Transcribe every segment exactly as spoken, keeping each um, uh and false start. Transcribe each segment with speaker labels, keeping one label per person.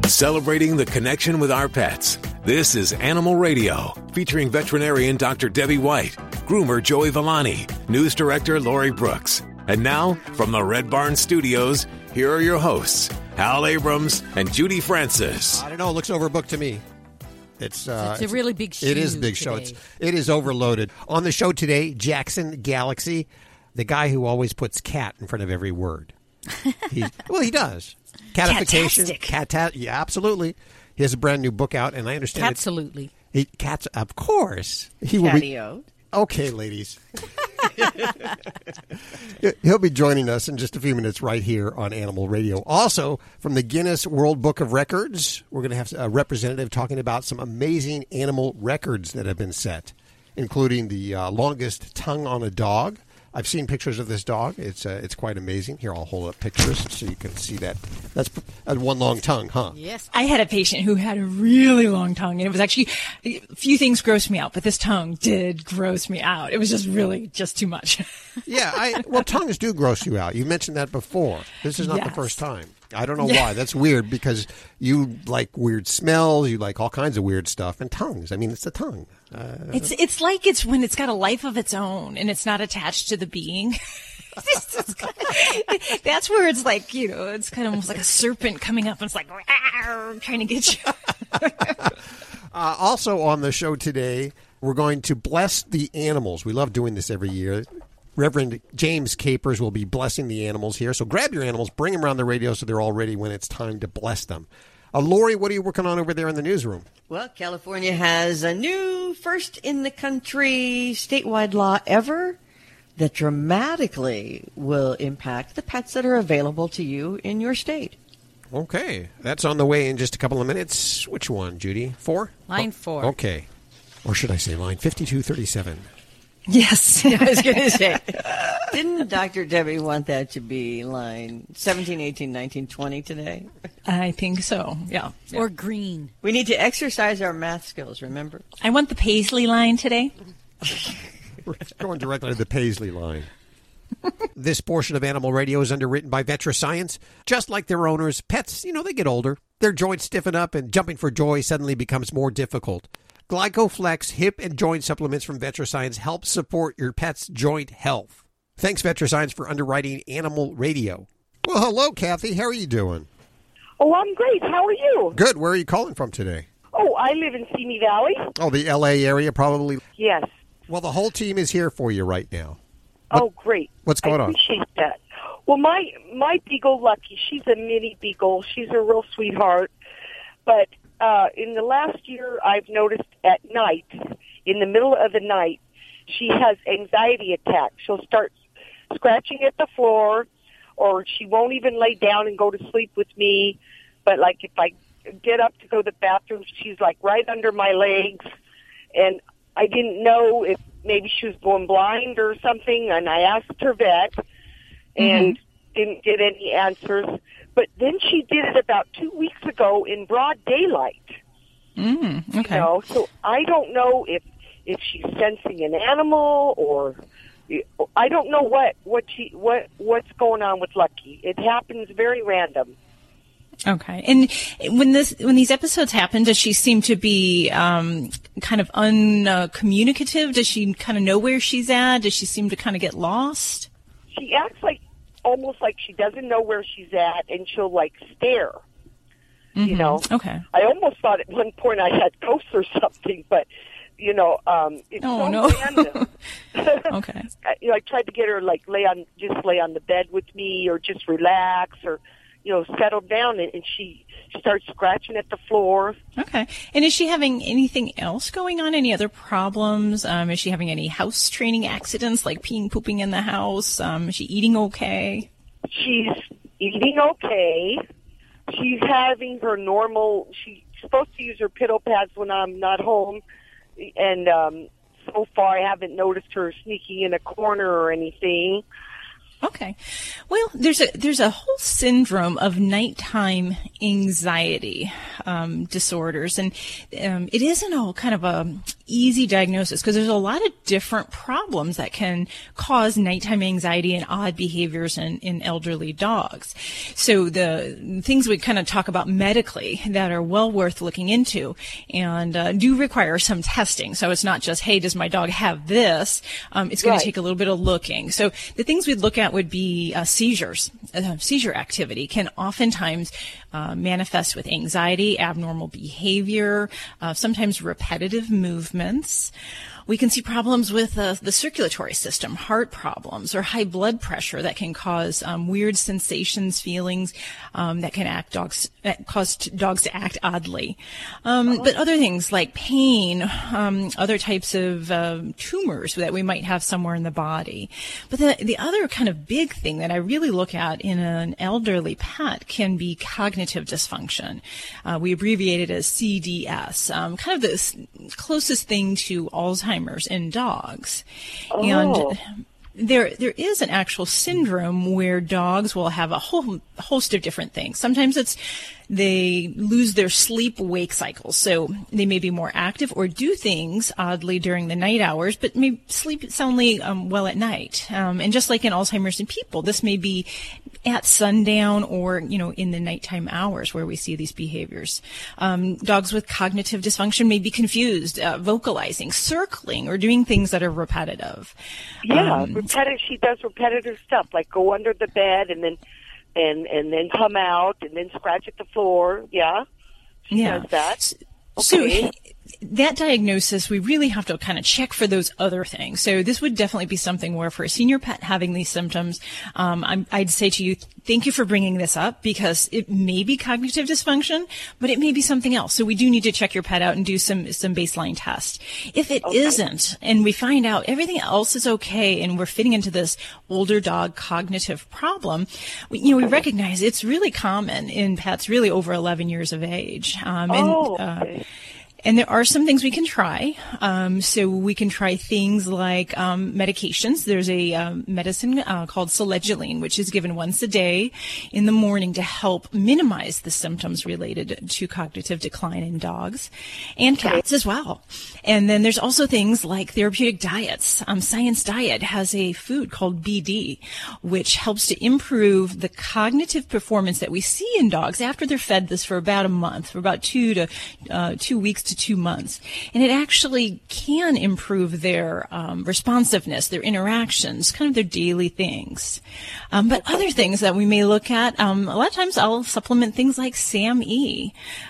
Speaker 1: Celebrating the connection with our pets. This is Animal Radio, featuring veterinarian Doctor Debbie White, groomer Joey Villani, news director Lori Brooks. And now, from the Red Barn Studios, here are your hosts, Hal Abrams and Judy Francis.
Speaker 2: I don't know, it looks overbooked to me. It's, uh,
Speaker 3: it's a
Speaker 2: it's,
Speaker 3: really big show.
Speaker 2: It is a big show. It's, it is overloaded. On the show today, Jackson Galaxy, the guy who always puts cat in front of every word. He, well, he does. Catification. Cat, yeah, absolutely. He has a brand new book out, and I understand
Speaker 3: Absolutely.
Speaker 2: He, cats, of course. He will be, okay, ladies. He'll be joining us in just a few minutes right here on Animal Radio. Also, from the Guinness World Book of Records, we're going to have a representative talking about some amazing animal records that have been set, including the uh, longest tongue on a dog. I've seen pictures of this dog. It's uh, it's quite amazing. Here, I'll hold up pictures so you can see that. That's uh, one long tongue, huh?
Speaker 4: Yes. I had a patient who had a really long tongue, and it was actually, a few things grossed me out, but this tongue did gross me out. It was just really just too much.
Speaker 2: Yeah, I, well, tongues do gross you out. You mentioned that before. This is not
Speaker 4: yes.
Speaker 2: the first time. I don't know
Speaker 4: yeah.
Speaker 2: why. That's weird because you like weird smells. You like all kinds of weird stuff. And tongues, I mean, it's the tongue. Uh,
Speaker 4: it's it's like it's when it's got a life of its own and it's not attached to the being. That's where it's like, you know, it's kind of almost like a serpent coming up and it's like, trying to get you.
Speaker 2: uh, also on the show today, we're going to bless the animals. We love doing this every year. Reverend James Capers will be blessing the animals here. So grab your animals, bring them around the radio so they're all ready when it's time to bless them. Uh, Lori, what are you working on over there in the newsroom?
Speaker 5: Well, California has a new first-in-the-country statewide law ever that dramatically will impact the pets that are available to you in your state.
Speaker 2: Okay. That's on the way in just a couple of minutes. Which one, Judy? Four?
Speaker 3: Line
Speaker 2: oh,
Speaker 3: four.
Speaker 2: Okay. Or should I say line fifty-two thirty-seven?
Speaker 5: Yes, I was going to say. Didn't Doctor Debbie want that to be line seventeen, eighteen, nineteen, twenty today?
Speaker 4: I think so, yeah. yeah.
Speaker 3: Or green.
Speaker 5: We need to exercise our math skills, remember?
Speaker 4: I want the Paisley line today.
Speaker 2: We're going directly to the Paisley line. This portion of Animal Radio is underwritten by VetraScience. Just like their owners, pets, you know, they get older. Their joints stiffen up and jumping for joy suddenly becomes more difficult. GlycoFlex hip and joint supplements from VetraScience help support your pet's joint health. Thanks, VetraScience, for underwriting Animal Radio. Well, hello, Kathy. How are you doing?
Speaker 6: Oh, I'm great. How are you?
Speaker 2: Good. Where are you calling from today?
Speaker 6: Oh, I live in Simi Valley.
Speaker 2: Oh, the L A area, probably?
Speaker 6: Yes.
Speaker 2: Well, the whole team is here for you right now. What,
Speaker 6: oh, great.
Speaker 2: What's going
Speaker 6: I
Speaker 2: on?
Speaker 6: I appreciate that. Well, my, my Beagle, Lucky, she's a mini Beagle. She's a real sweetheart. But uh, in the last year, I've noticed at night, in the middle of the night, she has anxiety attacks. She'll start scratching at the floor, or she won't even lay down and go to sleep with me. But, like, if I get up to go to the bathroom, she's, like, right under my legs. And I didn't know if maybe she was going blind or something, and I asked her vet and mm-hmm. didn't get any answers. But then she did it about two weeks ago in broad daylight.
Speaker 4: Mm, okay.
Speaker 6: You know, so I don't know if if she's sensing an animal or I don't know what what she what what's going on with Lucky. It happens very random.
Speaker 4: Okay. And when this when these episodes happen, does she seem to be um, kind of uncommunicative? Does she kind of know where she's at? Does she seem to kind of get lost?
Speaker 6: She acts like almost like she doesn't know where she's at, and she'll like stare.
Speaker 4: Mm-hmm.
Speaker 6: You know.
Speaker 4: Okay.
Speaker 6: I almost thought at one point I had ghosts or something, but you know, um, it's
Speaker 4: oh,
Speaker 6: so
Speaker 4: no.
Speaker 6: random.
Speaker 4: Okay.
Speaker 6: I, you know, I tried to get her like lay on just lay on the bed with me, or just relax, or you know, settle down, and, and she starts scratching at the floor.
Speaker 4: Okay. And is she having anything else going on? Any other problems? Um, is she having any house training accidents, like peeing, pooping in the house? Um, is she eating okay?
Speaker 6: She's eating okay. She's having her normal, she's supposed to use her pillow pads when I'm not home, and um, so far I haven't noticed her sneaking in a corner or anything.
Speaker 4: Okay. Well, there's a there's a whole syndrome of nighttime anxiety um, disorders, and um, it isn't all kind of a easy diagnosis because there's a lot of different problems that can cause nighttime anxiety and odd behaviors in, in elderly dogs. So the things we kind of talk about medically that are well worth looking into and uh, do require some testing. So it's not just, hey, does my dog have this? Um, it's going
Speaker 6: Right.
Speaker 4: to take a little bit of looking. So the things we'd look at would be uh, seizures. Uh, seizure activity can oftentimes uh, manifest with anxiety, abnormal behavior, uh, sometimes repetitive movements. We can see problems with uh, the circulatory system, heart problems, or high blood pressure that can cause um, weird sensations, feelings um, that can act dogs that cause t- dogs to act oddly. Um, but other things like pain, um, other types of uh, tumors that we might have somewhere in the body. But the the other kind of big thing that I really look at in an elderly pet can be cognitive dysfunction. Uh, we abbreviate it as C D S, um, kind of the s- closest thing to Alzheimer's in dogs.
Speaker 6: Oh.
Speaker 4: And there there is an actual syndrome where dogs will have a whole host of different things. Sometimes it's they lose their sleep-wake cycles, so they may be more active or do things oddly during the night hours, but may sleep soundly um, well at night. Um, and just like in Alzheimer's in people, this may be at sundown or, you know, in the nighttime hours where we see these behaviors. Um, dogs with cognitive dysfunction may be confused, uh, vocalizing, circling, or doing things that are repetitive.
Speaker 6: Yeah,
Speaker 4: Um,
Speaker 6: repetitive. She does repetitive stuff like go under the bed and then and and then come out and then scratch at the floor. Yeah, she
Speaker 4: Yeah.
Speaker 6: does that.
Speaker 4: So
Speaker 6: Okay.
Speaker 4: that diagnosis, we really have to kind of check for those other things. So this would definitely be something where for a senior pet having these symptoms, um, I'm, I'd say to you, thank you for bringing this up because it may be cognitive dysfunction, but it may be something else. So we do need to check your pet out and do some, some baseline tests. If it
Speaker 6: Okay.
Speaker 4: isn't, and we find out everything else is okay and we're fitting into this older dog cognitive problem, we, you know, we recognize it's really common in pets really over eleven years of age. Um, and,
Speaker 6: Oh,
Speaker 4: uh,
Speaker 6: okay.
Speaker 4: And there are some things we can try. Um, so we can try things like um, medications. There's a um, medicine uh, called selegiline, which is given once a day in the morning to help minimize the symptoms related to cognitive decline in dogs and cats as well. And then there's also things like therapeutic diets. Um, Science Diet has a food called B D, which helps to improve the cognitive performance that we see in dogs after they're fed this for about a month, for about two to uh, two weeks to two months. And it actually can improve their um, responsiveness, their interactions, kind of their daily things. Um, but other things that we may look at, um, a lot of times I'll supplement things like SAM-E,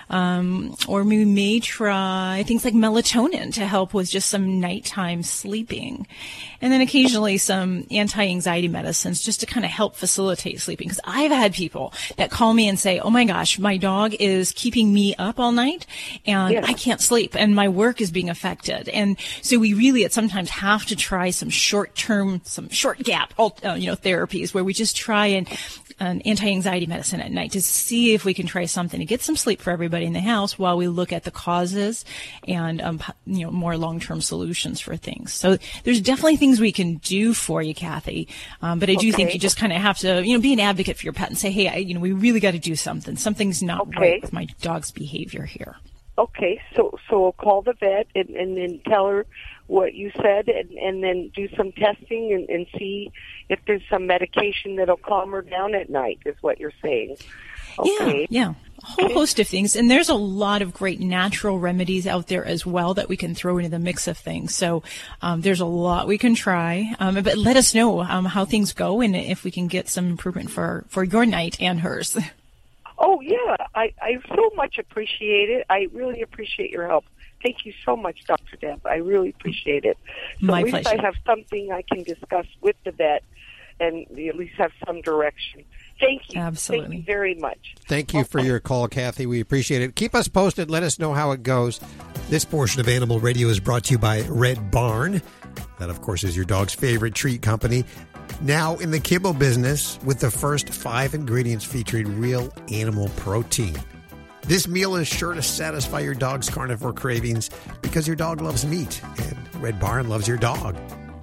Speaker 4: um, or we may try things like melatonin to help with just some nighttime sleeping. And then occasionally some anti-anxiety medicines just to kind of help facilitate sleeping. Because I've had people that call me and say, oh my gosh, my dog is keeping me up all night and
Speaker 6: Yes.
Speaker 4: I can't sleep and my work is being affected. And so we really at sometimes have to try some short-term, some short gap, uh, you know, therapies where we just try and an anti-anxiety medicine at night to see if we can try something to get some sleep for everybody in the house while we look at the causes and, um, you know, more long-term solutions for things. So there's definitely things we can do for you, Kathy. Um, but I do think
Speaker 6: Okay.
Speaker 4: you just kind of have to, you know, be an advocate for your pet and say, hey, I, you know, we really got to do something. Something's not
Speaker 6: Okay.
Speaker 4: right with my dog's behavior here.
Speaker 6: Okay, so so I'll call the vet and, and then tell her what you said and, and then do some testing and, and see if there's some medication that'll calm her down at night, is what you're saying. Okay.
Speaker 4: Yeah, yeah. A whole host of things. And there's a lot of great natural remedies out there as well that we can throw into the mix of things. So um, there's a lot we can try. Um, but let us know um, how things go and if we can get some improvement for, for your night and hers.
Speaker 6: Oh, yeah, I, I so much appreciate it. I really appreciate your help. Thank you so much, Doctor Deb. I really appreciate it. So
Speaker 4: My
Speaker 6: at least
Speaker 4: pleasure.
Speaker 6: I have something I can discuss with the vet and at least have some direction. Thank you.
Speaker 4: Absolutely.
Speaker 6: Thank you very much.
Speaker 2: Thank you for your call, Kathy. We appreciate it. Keep us posted. Let us know how it goes. This portion of Animal Radio is brought to you by Red Barn. That, of course, is your dog's favorite treat company. Now in the kibble business with the first five ingredients featuring real animal protein. This meal is sure to satisfy your dog's carnivore cravings because your dog loves meat and Red Barn loves your dog.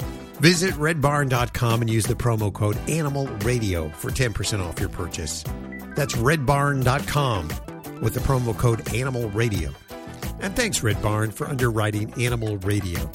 Speaker 2: Visit red barn dot com and use the promo code Animal Radio for ten percent off your purchase. That's red barn dot com with the promo code Animal Radio. And thanks, Red Barn, for underwriting Animal Radio.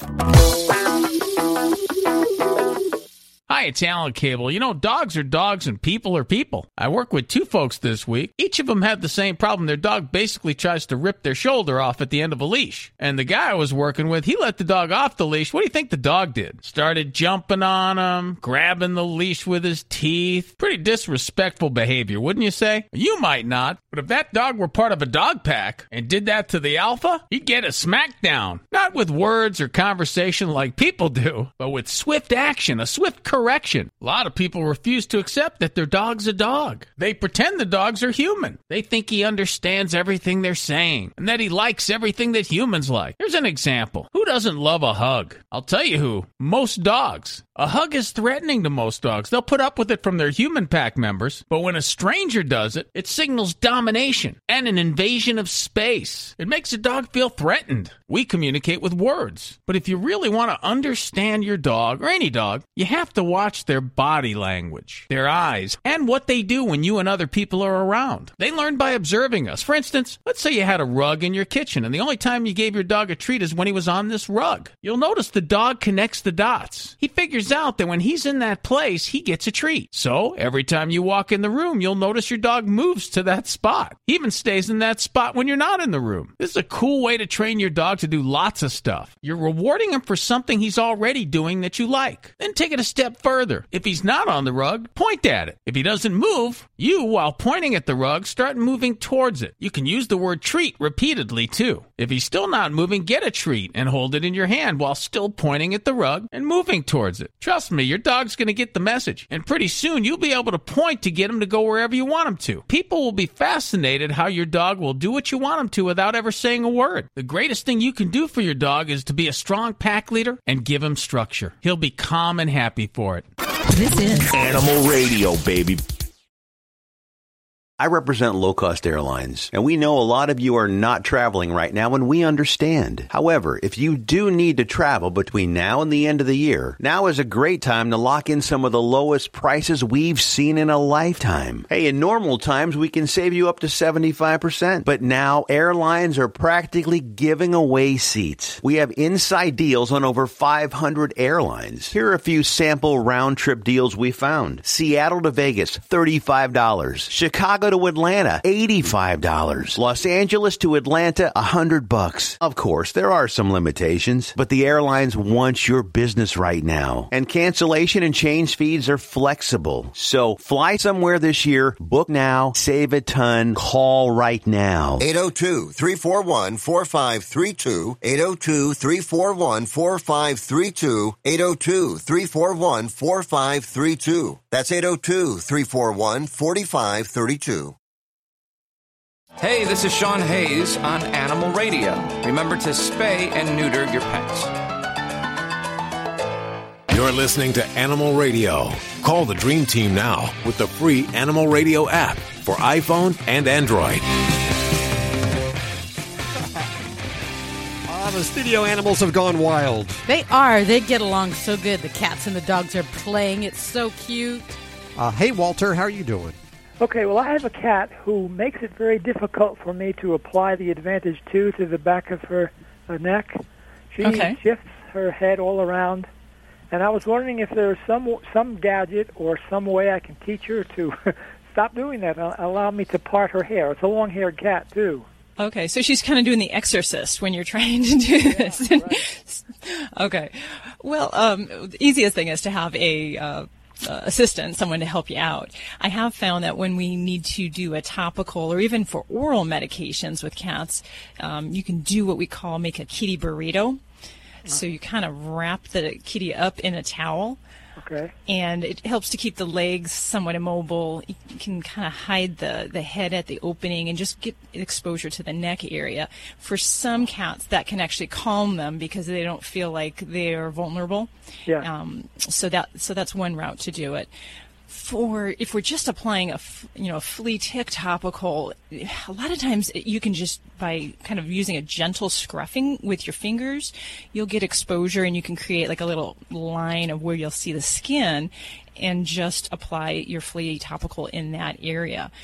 Speaker 3: Hi, it's Alan Cable. You know, dogs are dogs and people are people. I work with two folks this week. Each of them had the same problem. Their dog basically tries to rip their shoulder off at the end of a leash. And the guy I was working with, he let the dog off the leash. What do you think the dog did? Started jumping on him, grabbing the leash with his teeth. Pretty disrespectful behavior, wouldn't you say? You might not, but if that dog were part of a dog pack and did that to the alpha, he'd get a smackdown. Not with words or conversation like people do, but with swift action, a swift correction. Correction. A lot of people refuse to accept that their dog's a dog. They pretend the dogs are human. They think he understands everything they're saying and that he likes everything that humans like. Here's an example. Who doesn't love a hug? I'll tell you who. Most dogs. A hug is threatening to most dogs. They'll put up with it from their human pack members, but when a stranger does it, it signals domination and an invasion of space. It makes a dog feel threatened. We communicate with words, but if you really want to understand your dog, or any dog, you have to watch their body language, their eyes, and what they do when you and other people are around. They learn by observing us. For instance, let's say you had a rug in your kitchen, and the only time you gave your dog a treat is when he was on this rug. You'll notice the dog connects the dots. He figures out that when he's in that place, he gets a treat. So every time you walk in the room, you'll notice your dog moves to that spot. He even stays in that spot when you're not in the room. This is a cool way to train your dog to do lots of stuff. You're rewarding him for something he's already doing that you like. Then take it a step further. If he's not on the rug, point at it. If he doesn't move, you, while pointing at the rug, start moving towards it. You can use the word treat repeatedly too. If he's still not moving, get a treat and hold it in your hand while still pointing at the rug and moving towards it. Trust me, your dog's going to get the message, and pretty soon you'll be able to point to get him to go wherever you want him to. People will be fascinated how your dog will do what you want him to without ever saying a word. The greatest thing you can do for your dog is to be a strong pack leader and give him structure. He'll be calm and happy for it.
Speaker 7: This is
Speaker 8: Animal Radio, baby. I represent Low Cost Airlines, and we know a lot of you are not traveling right now, and we understand. However, if you do need to travel between now and the end of the year, now is a great time to lock in some of the lowest prices we've seen in a lifetime. Hey, in normal times, we can save you up to seventy-five percent, but now airlines are practically giving away seats. We have inside deals on over five hundred airlines. Here are a few sample round-trip deals we found. Seattle to Vegas, thirty-five dollars. Chicago to Atlanta, eighty-five dollars. Los Angeles to Atlanta, one hundred bucks. Of course, there are some limitations, but the airlines want your business right now. And cancellation and change fees are flexible. So fly somewhere this year, book now, save a ton, call right now.
Speaker 9: eight oh two, three four one, four five three two, eight oh two, three four one, four five three two, eight oh two, three four one, four five three two. That's eight oh two, three four one, four five three two.
Speaker 10: Hey, this is Sean Hayes on Animal Radio. Remember to spay and neuter your pets.
Speaker 1: You're listening to Animal Radio. Call the Dream Team now with the free Animal Radio app for iPhone and Android.
Speaker 2: Oh, the studio animals have gone wild.
Speaker 7: They are. They get along so good. The cats and the dogs are playing. It's so cute.
Speaker 2: Uh, hey, Walter, how are you doing?
Speaker 11: Okay, well, I have a cat who makes it very difficult for me to apply the Advantage two to the back of her uh, neck. She
Speaker 4: Okay.
Speaker 11: shifts her head all around, and I was wondering if there's some some gadget or some way I can teach her to stop doing that and allow me to part her hair. It's a long-haired cat, too.
Speaker 4: Okay, so she's kind of doing the exorcist when you're trying to do this.
Speaker 11: Right.
Speaker 4: Okay. Well, um, the easiest thing is to have a uh, uh, assistant, someone to help you out. I have found that when we need to do a topical or even for oral medications with cats, um, you can do what we call make a kitty burrito. So you kind of wrap the kitty up in a towel.
Speaker 11: Okay.
Speaker 4: And it helps to keep the legs somewhat immobile. You can kind of hide the, the head at the opening and just get exposure to the neck area. For some cats, that can actually calm them because they don't feel like they're vulnerable.
Speaker 11: Yeah.
Speaker 4: Um, so that so that's one route to do it. For if we're just applying a f- you know a flea tick topical, a lot of times you can just by kind of using a gentle scruffing with your fingers, you'll get exposure and you can create like a little line of where you'll see the skin, and just apply your flea topical in that area.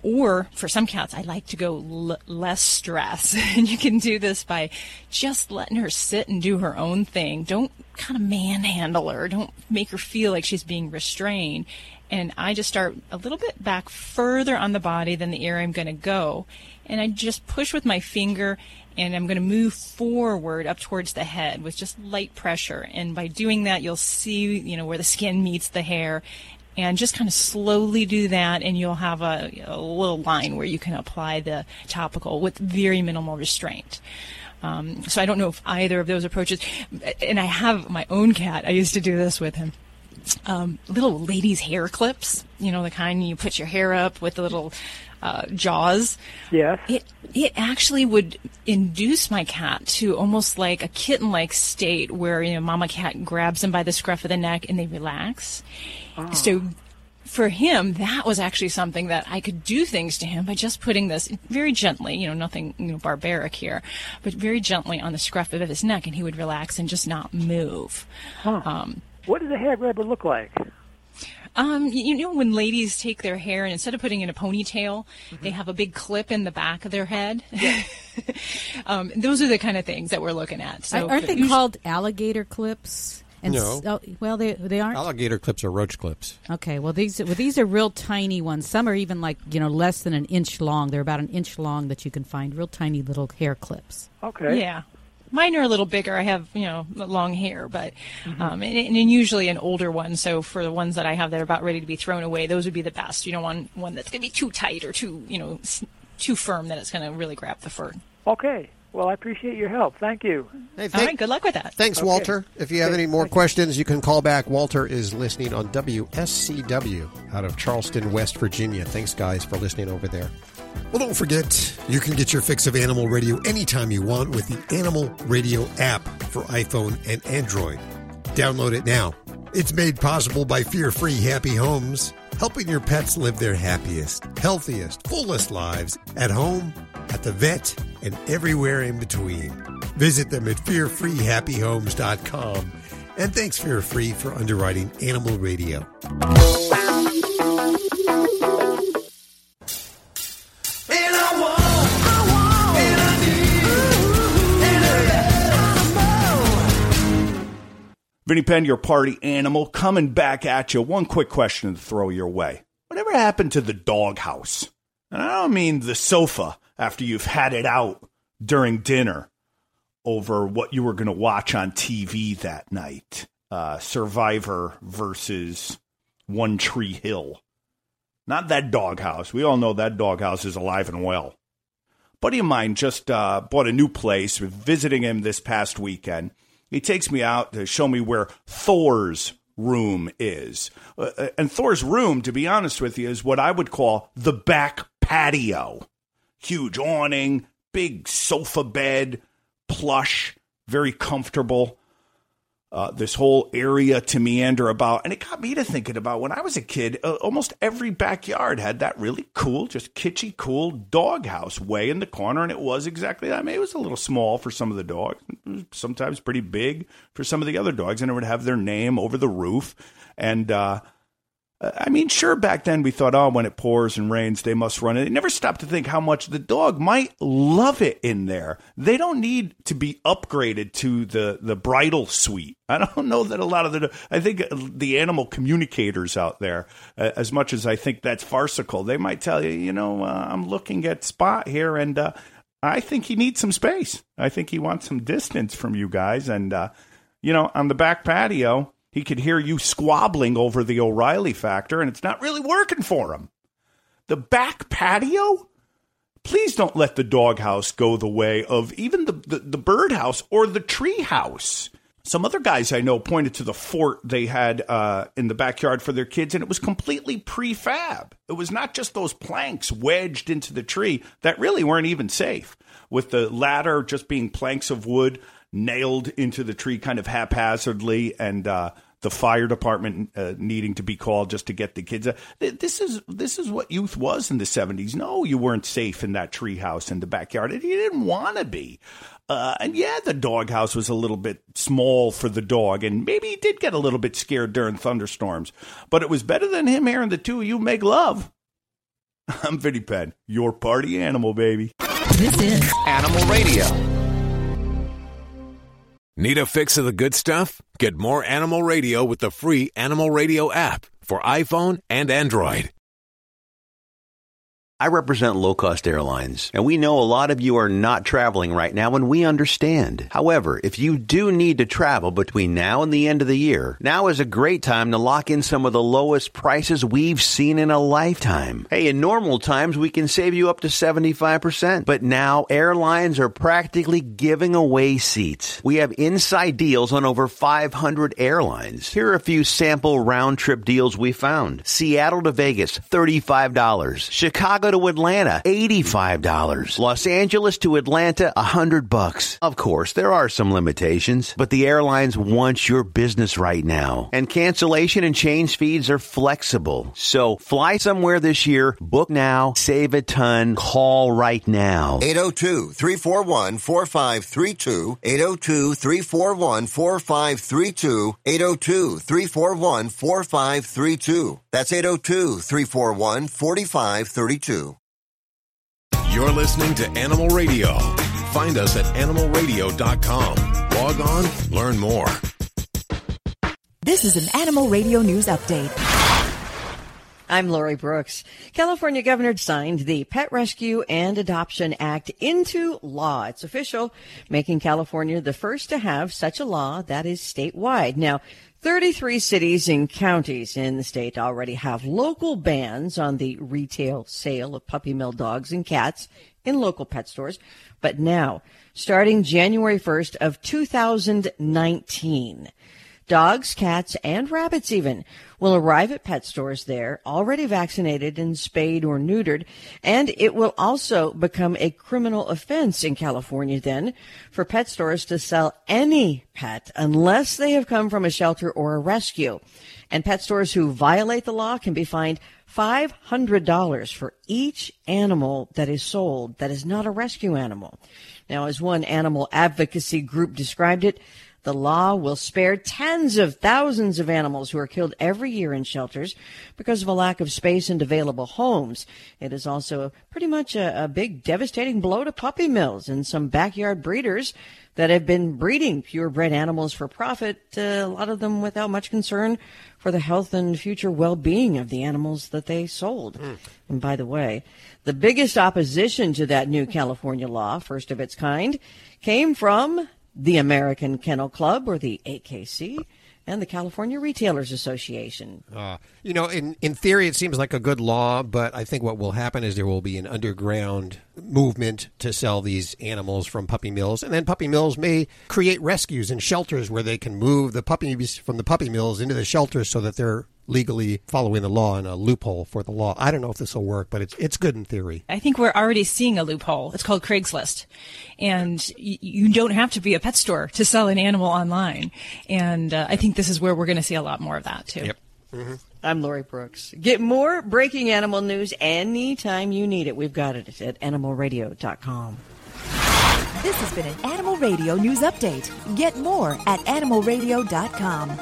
Speaker 4: Or for some cats, I like to go l- less stress. And you can do this by just letting her sit and do her own thing. Don't kind of manhandle her. Don't make her feel like she's being restrained. And I just start a little bit back further on the body than the area I'm going to go. And I just push with my finger, and I'm going to move forward up towards the head with just light pressure. And by doing that, you'll see, you know, where the skin meets the hair. And just kind of slowly do that, and you'll have a, a little line where you can apply the topical with very minimal restraint. Um, so I don't know if either of those approaches, and I have my own cat. I used to do this with him. Um, little ladies' hair clips, you know, the kind you put your hair up with the little uh, jaws.
Speaker 11: Yes.
Speaker 4: It it actually would induce my cat to almost like a kitten-like state where, you know, mama cat grabs him by the scruff of the neck and they relax. Oh. So for him, that was actually something that I could do things to him by just putting this very gently, you know, nothing, you know, barbaric here, but very gently on the scruff of his neck, and he would relax and just not move.
Speaker 11: Huh.
Speaker 4: Um,
Speaker 11: what does a hair grabber look like?
Speaker 4: Um, you know, when ladies take their hair and instead of putting in a ponytail, mm-hmm. they have a big clip in the back of their head. Yeah. um, those are the kind of things that we're looking at. So
Speaker 7: aren't they
Speaker 4: usually,
Speaker 7: called alligator clips? And
Speaker 2: no.
Speaker 7: So, well, they they aren't.
Speaker 2: Alligator clips are roach clips.
Speaker 7: Okay, well these well these are real tiny ones. Some are even like, you know, less than an inch long. They're about an inch long that you can find. Real tiny little hair clips.
Speaker 11: Okay.
Speaker 4: Yeah. Mine are a little bigger. I have, you know, long hair, but
Speaker 11: Mm-hmm.
Speaker 4: um, and, and usually an older one. So for the ones that I have that are about ready to be thrown away, those would be the best. You don't want one that's going to be too tight or too, you know, s- too firm that it's going to really grab the fur.
Speaker 11: Okay. Well, I appreciate your help. Thank you.
Speaker 2: Hey, thank,
Speaker 4: All right. Good luck with that.
Speaker 2: Thanks,
Speaker 11: Okay.
Speaker 2: Walter. If you have
Speaker 11: Okay.
Speaker 2: any more
Speaker 11: Thank you.
Speaker 2: questions, you can call back. Walter is listening on W S C W out of Charleston, West Virginia. Thanks, guys, for listening over there. Well, don't forget, you can get your fix of Animal Radio anytime you want with the Animal Radio app for iPhone and Android. Download it now. It's made possible by Fear-Free Happy Homes, helping your pets live their happiest, healthiest, fullest lives at home, at the vet, and everywhere in between. Visit them at fear free happy homes dot com. And thanks, Fear Free, for underwriting Animal Radio.
Speaker 12: Vinny Penn, your party animal, coming back at you. One quick question to throw your way. Whatever happened to the doghouse? And I don't mean the sofa after you've had it out during dinner over what you were going to watch on T V that night. Uh, Survivor versus One Tree Hill. Not that doghouse. We all know that doghouse is alive and well. Buddy of mine just uh, bought a new place. We're visiting him this past weekend. He takes me out to show me where Thor's room is. Uh, and Thor's room, to be honest with you, is what I would call the back patio. Huge awning, big sofa bed, plush, very comfortable. Uh, this whole area to meander about. And it got me to thinking about when I was a kid, uh, almost every backyard had that really cool, just kitschy, cool doghouse way in the corner. And it was exactly that. I mean, it was a little small for some of the dogs, sometimes pretty big for some of the other dogs. And it would have their name over the roof. And, uh, I mean, sure, back then we thought, oh, when it pours and rains, they must run it. It never stopped to think how much the dog might love it in there. They don't need to be upgraded to the, the bridal suite. I don't know that a lot of the, I think the animal communicators out there, uh, as much as I think that's farcical, they might tell you, you know, uh, I'm looking at Spot here and uh, I think he needs some space. I think he wants some distance from you guys. And, uh, you know, on the back patio, he could hear you squabbling over the O'Reilly factor, and it's not really working for him. The back patio? Please don't let the doghouse go the way of even the, the, the birdhouse or the tree house. Some other guys I know pointed to the fort they had uh, in the backyard for their kids, and it was completely prefab. It was not just those planks wedged into the tree that really weren't even safe, with the ladder just being planks of wood nailed into the tree kind of haphazardly, and uh, the fire department uh, needing to be called just to get the kids. Uh, this is this is what youth was in the seventies. No, you weren't safe in that tree house in the backyard. You didn't want to be. Uh, and yeah, the doghouse was a little bit small for the dog, and maybe he did get a little bit scared during thunderstorms. But it was better than him hearing the two of you make love. I'm Vinny Penn, your party animal, baby.
Speaker 7: This is
Speaker 10: Animal Radio.
Speaker 1: Need a fix of the good stuff? Get more Animal Radio with the free Animal Radio app for iPhone and Android.
Speaker 8: I represent low-cost airlines, and we know a lot of you are not traveling right now, and we understand. However, if you do need to travel between now and the end of the year, now is a great time to lock in some of the lowest prices we've seen in a lifetime. Hey, in normal times, we can save you up to seventy-five percent, but now airlines are practically giving away seats. We have inside deals on over five hundred airlines. Here are a few sample round-trip deals we found. Seattle to Vegas, thirty-five dollars. Chicago to Atlanta, eighty-five dollars. Los Angeles to Atlanta, one hundred bucks. Of course, there are some limitations, but the airlines want your business right now. And cancellation and change fees are flexible. So fly somewhere this year, book now, save a ton, call right now.
Speaker 9: eight oh two, three four one, four five three two, eight oh two, three four one, four five three two, eight oh two, three four one, four five three two. That's eight oh two, three four one, four five three two.
Speaker 1: You're listening to Animal Radio. Find us at animal radio dot com. Log on, learn more.
Speaker 13: This is an Animal Radio News Update.
Speaker 5: I'm Lori Brooks. California governor signed the Pet Rescue and Adoption Act into law. It's official, making California the first to have such a law that is statewide. Now, thirty-three cities and counties in the state already have local bans on the retail sale of puppy mill dogs and cats in local pet stores. But now, starting January first of two thousand nineteen, dogs, cats, and rabbits even will arrive at pet stores there already vaccinated and spayed or neutered, and it will also become a criminal offense in California then for pet stores to sell any pet unless they have come from a shelter or a rescue. And pet stores who violate the law can be fined five hundred dollars for each animal that is sold that is not a rescue animal. Now, as one animal advocacy group described it, the law will spare tens of thousands of animals who are killed every year in shelters because of a lack of space and available homes. It is also pretty much a, a big devastating blow to puppy mills and some backyard breeders that have been breeding purebred animals for profit, uh, a lot of them without much concern for the health and future well-being of the animals that they sold. Mm. And by the way, the biggest opposition to that new California law, first of its kind, came from the American Kennel Club, or the A K C, and the California Retailers Association.
Speaker 2: Uh, you know, in, in theory, it seems like a good law, but I think what will happen is there will be an underground movement to sell these animals from puppy mills, and then puppy mills may create rescues and shelters where they can move the puppies from the puppy mills into the shelters so that they're legally following the law and a loophole for the law. I don't know if this will work, but it's it's good in theory.
Speaker 4: I think we're already seeing a loophole. It's called Craigslist. And y- you don't have to be a pet store to sell an animal online. And uh, I think this is where we're going to see a lot more of that, too.
Speaker 2: Yep. Mm-hmm.
Speaker 5: I'm Lori Brooks. Get more breaking animal news anytime you need it. We've got it at animal radio dot com.
Speaker 13: This has been an Animal Radio News Update. Get more at animal radio dot com.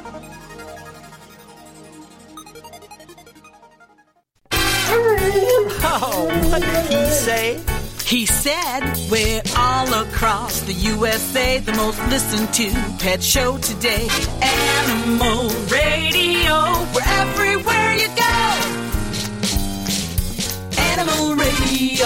Speaker 14: Oh, what did he say? He said we're all across the U S A, the most listened to pet show today. Animal Radio, we're everywhere you go. Animal Radio.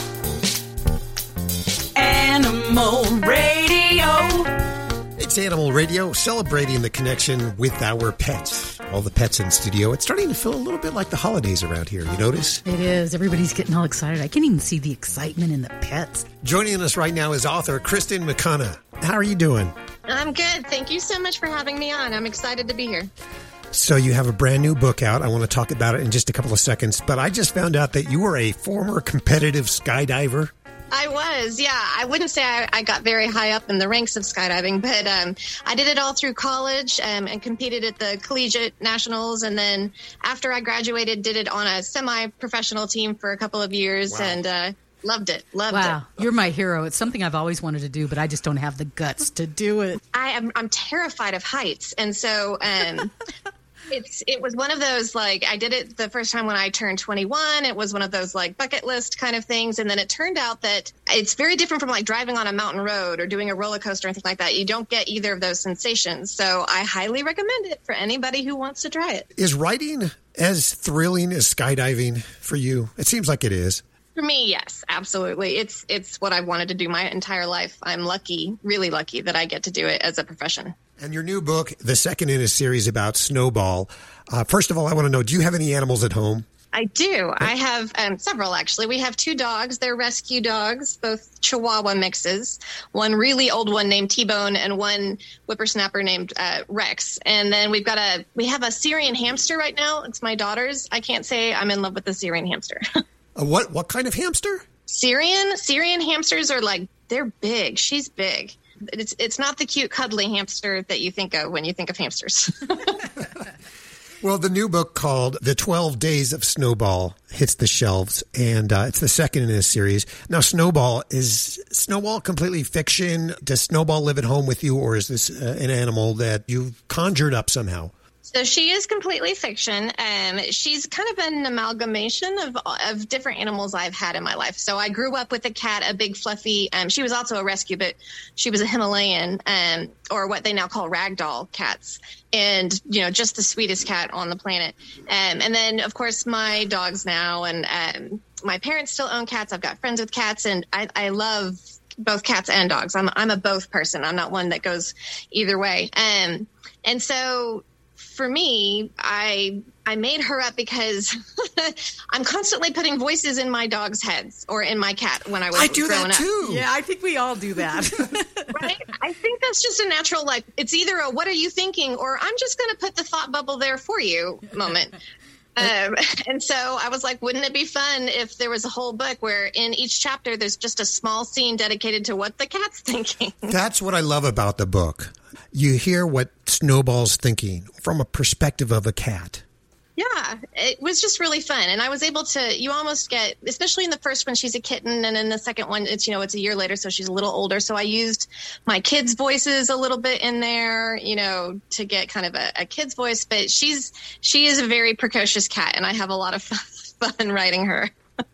Speaker 14: Animal Radio.
Speaker 2: It's Animal Radio, celebrating the connection with our pets. All the pets in studio. It's starting to feel a little bit like the holidays around here. You notice?
Speaker 7: It is. Everybody's getting all excited. I can't even see the excitement in the pets.
Speaker 2: Joining us right now is author Kristen McConnell. How are you doing?
Speaker 15: I'm good. Thank you so much for having me on. I'm excited to be here.
Speaker 2: So you have a brand new book out. I want to talk about it in just a couple of seconds. But I just found out that you were a former competitive skydiver.
Speaker 15: I was, yeah. I wouldn't say I, I got very high up in the ranks of skydiving, but um, I did it all through college um, and competed at the collegiate nationals. And then after I graduated, did it on a semi-professional team for a couple of years. Wow. and uh, loved it. Loved
Speaker 7: wow.
Speaker 15: it.
Speaker 7: Wow. You're my hero. It's something I've always wanted to do, but I just don't have the guts to do it.
Speaker 15: I am I'm terrified of heights. And so... Um, It's it was one of those, like, I did it the first time when I turned twenty-one. It was one of those, like, bucket list kind of things. And then it turned out that it's very different from, like, driving on a mountain road or doing a roller coaster or anything like that. You don't get either of those sensations. So I highly recommend it for anybody who wants to try it.
Speaker 2: Is writing as thrilling as skydiving for you? It seems like it is.
Speaker 15: For me, yes, absolutely. It's it's what I've wanted to do my entire life. I'm lucky, really lucky, that I get to do it as a profession.
Speaker 2: And your new book, the second in a series about Snowball. Uh, first of all, I want to know, do you have any animals at home?
Speaker 15: I do. I have um, several, actually. We have two dogs. They're rescue dogs, both Chihuahua mixes. One really old one named T-Bone and one whippersnapper named uh, Rex. And then we've got a, we have a Syrian hamster right now. It's my daughter's. I can't say I'm in love with the Syrian hamster.
Speaker 2: uh, what, what kind of hamster?
Speaker 15: Syrian. Syrian hamsters are like, they're big. She's big. It's it's not the cute, cuddly hamster that you think of when you think of hamsters.
Speaker 2: Well, the new book called The twelve Days of Snowball hits the shelves, and uh, it's the second in this series. Now, Snowball, is Snowball completely fiction? Does Snowball live at home with you, or is this uh, an animal that you've conjured up somehow?
Speaker 15: So she is completely fiction. Um, she's kind of an amalgamation of of different animals I've had in my life. So I grew up with a cat, a big fluffy. Um, she was also a rescue, but she was a Himalayan, um, or what they now call ragdoll cats, and you know, just the sweetest cat on the planet. Um, and then, of course, my dogs now, and um, my parents still own cats. I've got friends with cats, and I, I love both cats and dogs. I'm I'm a both person. I'm not one that goes either way. Um, and so. For me, I I made her up because I'm constantly putting voices in my dog's heads or in my cat when I was
Speaker 2: I do
Speaker 15: growing
Speaker 2: that
Speaker 15: up.
Speaker 2: too.
Speaker 7: Yeah, I think we all do that.
Speaker 15: Right? I think that's just a natural, like, it's either a what are you thinking or I'm just going to put the thought bubble there for you moment. Um, and so I was like, wouldn't it be fun if there was a whole book where in each chapter there's just a small scene dedicated to what the cat's thinking?
Speaker 2: That's what I love about the book. You hear what Snowball's thinking from a perspective of a cat.
Speaker 15: Yeah, it was just really fun. And I was able to, you almost get, especially in the first one, she's a kitten. And in the second one, it's, you know, it's a year later, so she's a little older. So I used my kids' voices a little bit in there, you know, to get kind of a, a kid's voice. But she's, she is a very precocious cat, and I have a lot of fun, fun writing her.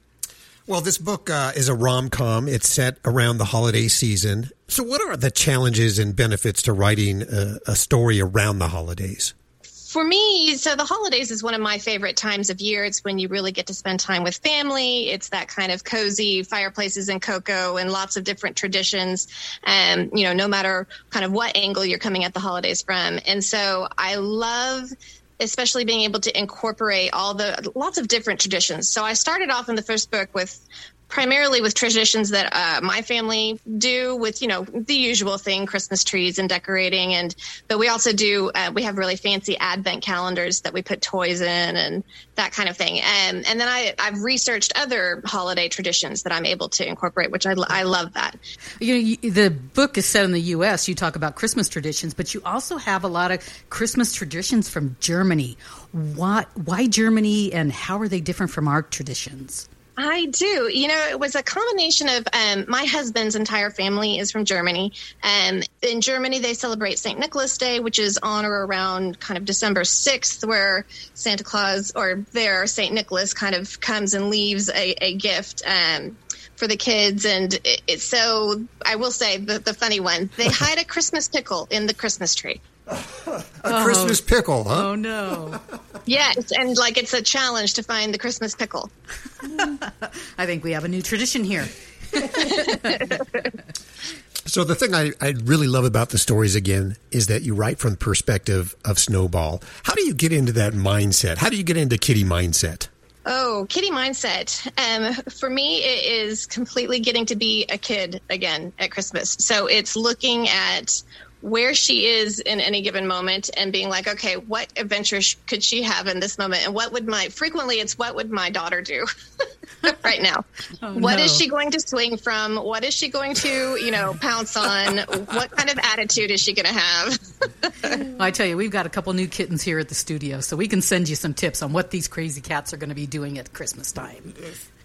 Speaker 2: Well, this book uh, is a rom-com. It's set around the holiday season. So what are the challenges and benefits to writing a, a story around the holidays?
Speaker 15: For me, so the holidays is one of my favorite times of year. It's when you really get to spend time with family. It's that kind of cozy fireplaces and cocoa and lots of different traditions. Um, you know, no matter kind of what angle you're coming at the holidays from. And so I love especially being able to incorporate all the lots of different traditions. So I started off in the first book with primarily with traditions that uh, my family do with, you know, the usual thing, Christmas trees and decorating. And but we also do, uh, we have really fancy Advent calendars that we put toys in and that kind of thing. And, and then I, I've researched other holiday traditions that I'm able to incorporate, which I, I love that.
Speaker 7: You know, you, the book is set in the U S. You talk about Christmas traditions, but you also have a lot of Christmas traditions from Germany. Why, why Germany, and how are they different from our traditions?
Speaker 15: I do. You know, it was a combination of um, my husband's entire family is from Germany. Um, in Germany, they celebrate Saint Nicholas Day, which is on or around kind of December sixth, where Santa Claus or their Saint Nicholas kind of comes and leaves a, a gift um, for the kids. And it, it, so I will say the, the funny one, they hide a Christmas pickle in the Christmas tree.
Speaker 2: A oh. Christmas pickle, huh?
Speaker 7: Oh, no.
Speaker 15: Yes, and like it's a challenge to find the Christmas pickle.
Speaker 7: I think we have a new tradition here.
Speaker 2: So the thing I, I really love about the stories, again, is that you write from the perspective of Snowball. How do you get into that mindset? How do you get into kitty mindset?
Speaker 15: Oh, kitty mindset. Um, for me, it is completely getting to be a kid again at Christmas. So it's looking at where she is in any given moment and being like, okay, what adventure sh- could she have in this moment? And what would my, frequently it's what would my daughter do right now? Oh, what no. is she going to swing from? What is she going to, you know, pounce on? What kind of attitude is she going to have?
Speaker 7: Well, I tell you, we've got a couple new kittens here at the studio, so we can send you some tips on what these crazy cats are going to be doing at Christmas time.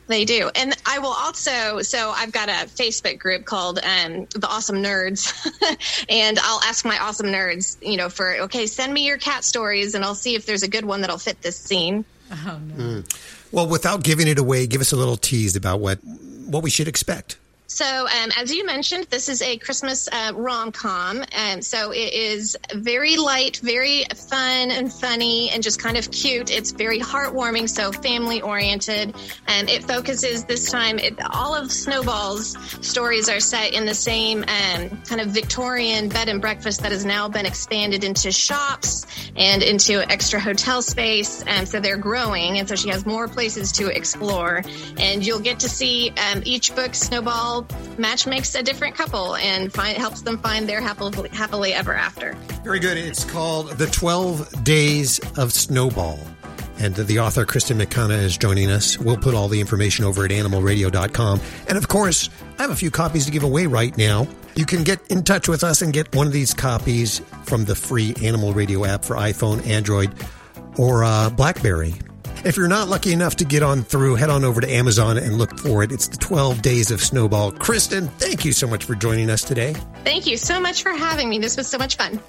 Speaker 15: They do. And I will also, so I've got a Facebook group called um, The Awesome Nerds. And I'll ask my awesome nerds, you know, for, okay, send me your cat stories and I'll see if there's a good one that'll fit this scene.
Speaker 7: Oh, no.
Speaker 2: Mm. Well, without giving it away, give us a little tease about what what we should expect.
Speaker 15: So, um, as you mentioned, this is a Christmas uh, rom-com. Um, so it is very light, very fun and funny and just kind of cute. It's very heartwarming, so family-oriented. Um, it focuses this time, it, all of Snowball's stories are set in the same um, kind of Victorian bed and breakfast that has now been expanded into shops and into extra hotel space. Um, so they're growing, and so she has more places to explore. And you'll get to see um, each book, Snowball match makes a different couple and find, helps them find their happily, happily ever after.
Speaker 2: Very good. It's called The twelve Days of Snowball. And the author, Kristen McConnell, is joining us. We'll put all the information over at animal radio dot com. And, of course, I have a few copies to give away right now. You can get in touch with us and get one of these copies from the free Animal Radio app for iPhone, Android, or uh, BlackBerry. If you're not lucky enough to get on through, head on over to Amazon and look for it. It's the twelve Days of Snowball. Kristen, thank you so much for joining us today.
Speaker 15: Thank you so much for having me. This was so much fun.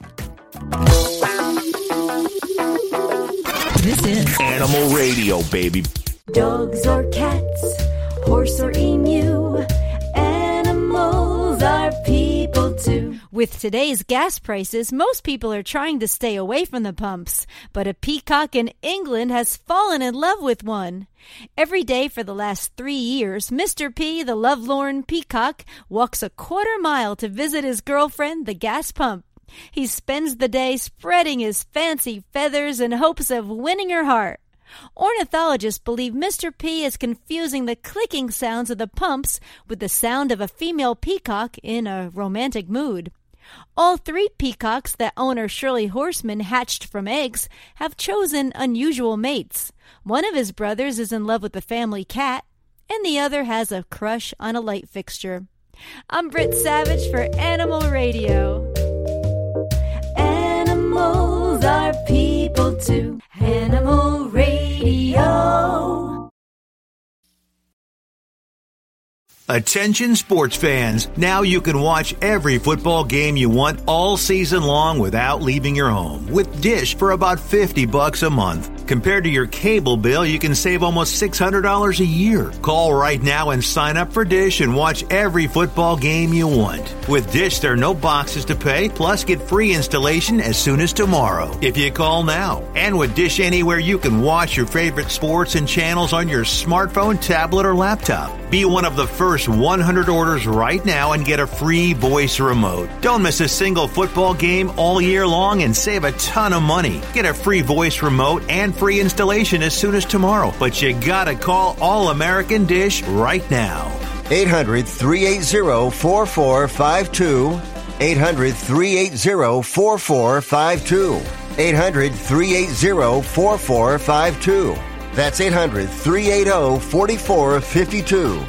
Speaker 13: This is
Speaker 16: Animal Radio, baby.
Speaker 13: Dogs or cats, horse or emu, animals are people too.
Speaker 17: With today's gas prices, most people are trying to stay away from the pumps, but a peacock in England has fallen in love with one. Every day for the last three years, Mister P, the lovelorn peacock, walks a quarter mile to visit his girlfriend, the gas pump. He spends the day spreading his fancy feathers in hopes of winning her heart. Ornithologists believe Mister P is confusing the clicking sounds of the pumps with the sound of a female peacock in a romantic mood. All three peacocks that owner Shirley Horseman hatched from eggs have chosen unusual mates. One of his brothers is in love with the family cat, and the other has a crush on a light fixture. I'm Britt Savage for Animal Radio. Animals are people too. Animal Radio.
Speaker 18: Attention sports fans, now you can watch every football game you want all season long without leaving your home with Dish for about fifty bucks a month. Compared to your cable bill, you can save almost six hundred dollars a year. Call right now and sign up for Dish and watch every football game you want. With Dish, there are no boxes to pay, plus get free installation as soon as tomorrow if you call now. And with Dish Anywhere, you can watch your favorite sports and channels on your smartphone, tablet, or laptop. Be one of the first one hundred orders right now and get a free voice remote. Don't miss a single football game all year long and save a ton of money. Get a free voice remote and free installation as soon as tomorrow. But you gotta call All American Dish right now.
Speaker 9: eight hundred, three eight zero, four four five two. eight hundred, three eight zero, four four five two. eight hundred, three eight zero, four four five two. That's eight hundred, three eight zero, four four five two.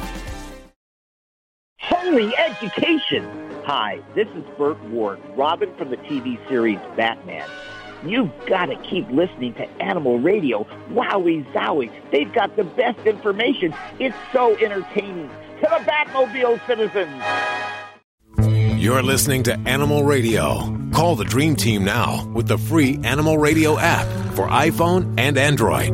Speaker 19: Holy education! Hi, this is Burt Ward, Robin from the T V series Batman. You've got to keep listening to Animal Radio. Wowie zowie, they've got the best information. It's so entertaining. To the Batmobile, citizens!
Speaker 1: You're listening to Animal Radio. Call the Dream Team now with the free Animal Radio app for iPhone and Android.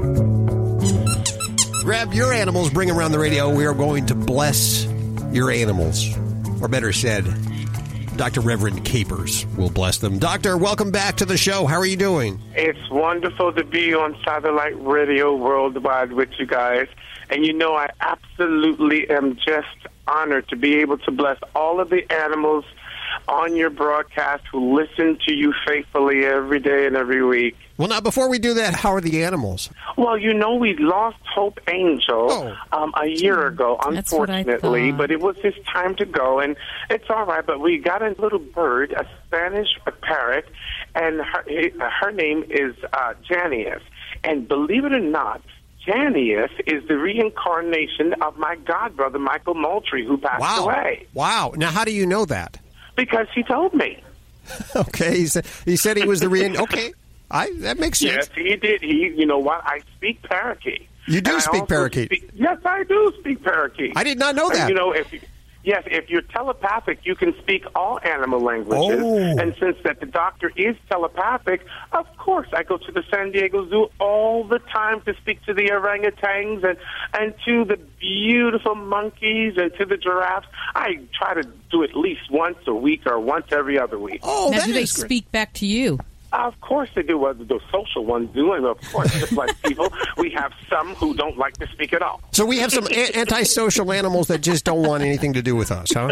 Speaker 2: Grab your animals, bring them around the radio. We are going to bless your animals. Or better said, Doctor Reverend Capers will bless them. Doctor, welcome back to the show. How are you doing?
Speaker 20: It's wonderful to be on Satellite Radio Worldwide with you guys. And you know, I absolutely am just honored to be able to bless all of the animals on your broadcast who listen to you faithfully every day and every week.
Speaker 2: Well, now, before we do that, how are the animals?
Speaker 20: Well, you know, we lost Hope Angel oh. um, a year ago, unfortunately, but it was his time to go, and it's all right, but we got a little bird, a Spanish a parrot, and her, her name is uh, Janius. And believe it or not, Janius is the reincarnation of my godbrother, Michael Moultrie, who passed
Speaker 2: wow.
Speaker 20: away.
Speaker 2: Wow. Now, how do you know that?
Speaker 20: Because he told me.
Speaker 2: Okay. He said he, said he was the rein... Okay. I, that makes sense.
Speaker 20: Yes, he did. He, you know what? I speak Parakeet.
Speaker 2: You do
Speaker 20: And I
Speaker 2: speak
Speaker 20: also
Speaker 2: parakeet.
Speaker 20: speak- yes, I do speak parakeet.
Speaker 2: I did not know
Speaker 20: And,
Speaker 2: that.
Speaker 20: you know, if you, yes, if you're telepathic, you can speak all animal languages.
Speaker 2: Oh.
Speaker 20: And since that the doctor is telepathic, of course, I go to the San Diego Zoo all the time to speak to the orangutans and, and to the beautiful monkeys and to the giraffes. I try to do at least once a week or once every other week.
Speaker 2: Oh,
Speaker 16: now, do they speak back to you?
Speaker 20: Of course they do. Well, the social ones do, and of course, just like people, we have some who don't like to speak at all.
Speaker 2: So we have some a- antisocial animals that just don't want anything to do with us, huh?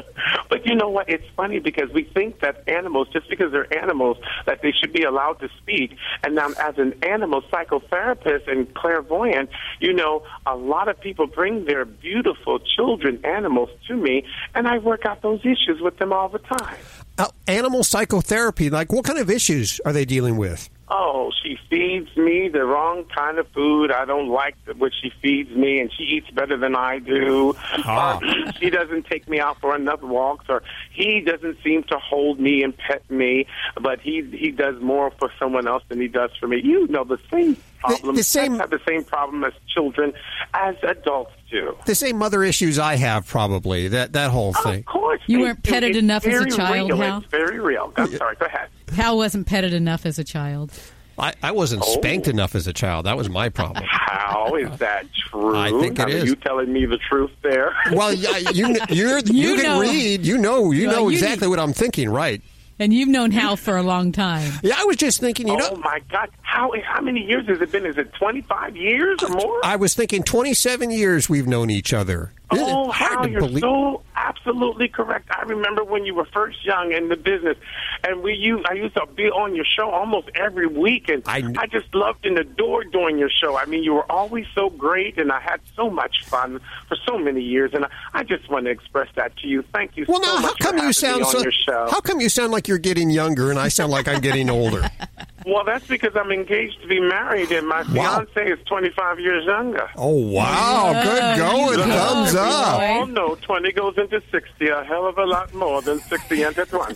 Speaker 20: But you know what? It's funny because we think that animals, just because they're animals, that they should be allowed to speak. And now, as an animal psychotherapist and clairvoyant, you know, a lot of people bring their beautiful children animals to me, and I work out those issues with them all the time.
Speaker 2: Uh, animal psychotherapy, like what kind of issues are they dealing with?
Speaker 20: Oh, she feeds me the wrong kind of food. I don't like what she feeds me, and she eats better than I do.
Speaker 2: Ah.
Speaker 20: Or she doesn't take me out for enough walks, or he doesn't seem to hold me and pet me, but he he does more for someone else than he does for me. You know, the same problem.
Speaker 2: The- the same-
Speaker 20: Pets have the same problem as children, as adults do.
Speaker 2: The same mother issues I have, probably, that, that whole thing.
Speaker 20: Of course.
Speaker 16: You
Speaker 20: they
Speaker 16: weren't
Speaker 20: do.
Speaker 16: petted
Speaker 20: It's
Speaker 16: enough as a
Speaker 20: very
Speaker 16: child,
Speaker 20: real.
Speaker 16: Hal?
Speaker 20: It's very real. I'm sorry, go ahead.
Speaker 16: Hal wasn't petted enough as a child.
Speaker 2: I, I wasn't
Speaker 20: Oh.
Speaker 2: spanked enough as a child. That was my problem.
Speaker 20: How is that true?
Speaker 2: I think it
Speaker 20: Are
Speaker 2: is.
Speaker 20: you telling me the truth there?
Speaker 2: Well, yeah, you you're, you,
Speaker 16: You
Speaker 2: can
Speaker 16: know.
Speaker 2: read. You know. You
Speaker 16: Well,
Speaker 2: know
Speaker 16: you-
Speaker 2: exactly what I'm thinking, right?
Speaker 16: And you've known Hal for a long time.
Speaker 2: Yeah, I was just thinking. You
Speaker 20: Oh
Speaker 2: know,
Speaker 20: my God! How how many years has it been? Is it twenty-five years or more?
Speaker 2: I was thinking twenty-seven years we've known each other. Isn't it
Speaker 20: Oh,
Speaker 2: hard
Speaker 20: how
Speaker 2: to
Speaker 20: you're
Speaker 2: believe?
Speaker 20: so absolutely correct. I remember when you were first young in the business, and we you I used to be on your show almost every week, and I, I just loved and adored doing your show. I mean, you were always so great, and I had so much fun for so many years, and I, I just want to express that to you. Thank you
Speaker 2: Well,
Speaker 20: so
Speaker 2: now,
Speaker 20: much
Speaker 2: how come
Speaker 20: for
Speaker 2: you
Speaker 20: having
Speaker 2: sound
Speaker 20: me on
Speaker 2: so?
Speaker 20: your show.
Speaker 2: How come you sound like you're getting younger, and I sound like I'm getting older?
Speaker 20: Well, that's because I'm engaged to be married, and my
Speaker 2: Wow.
Speaker 20: fiance is twenty-five years younger.
Speaker 2: Oh wow! Good going. Thumbs up.
Speaker 20: Oh, no, twenty goes into sixty, a hell of a lot more than sixty into twenty.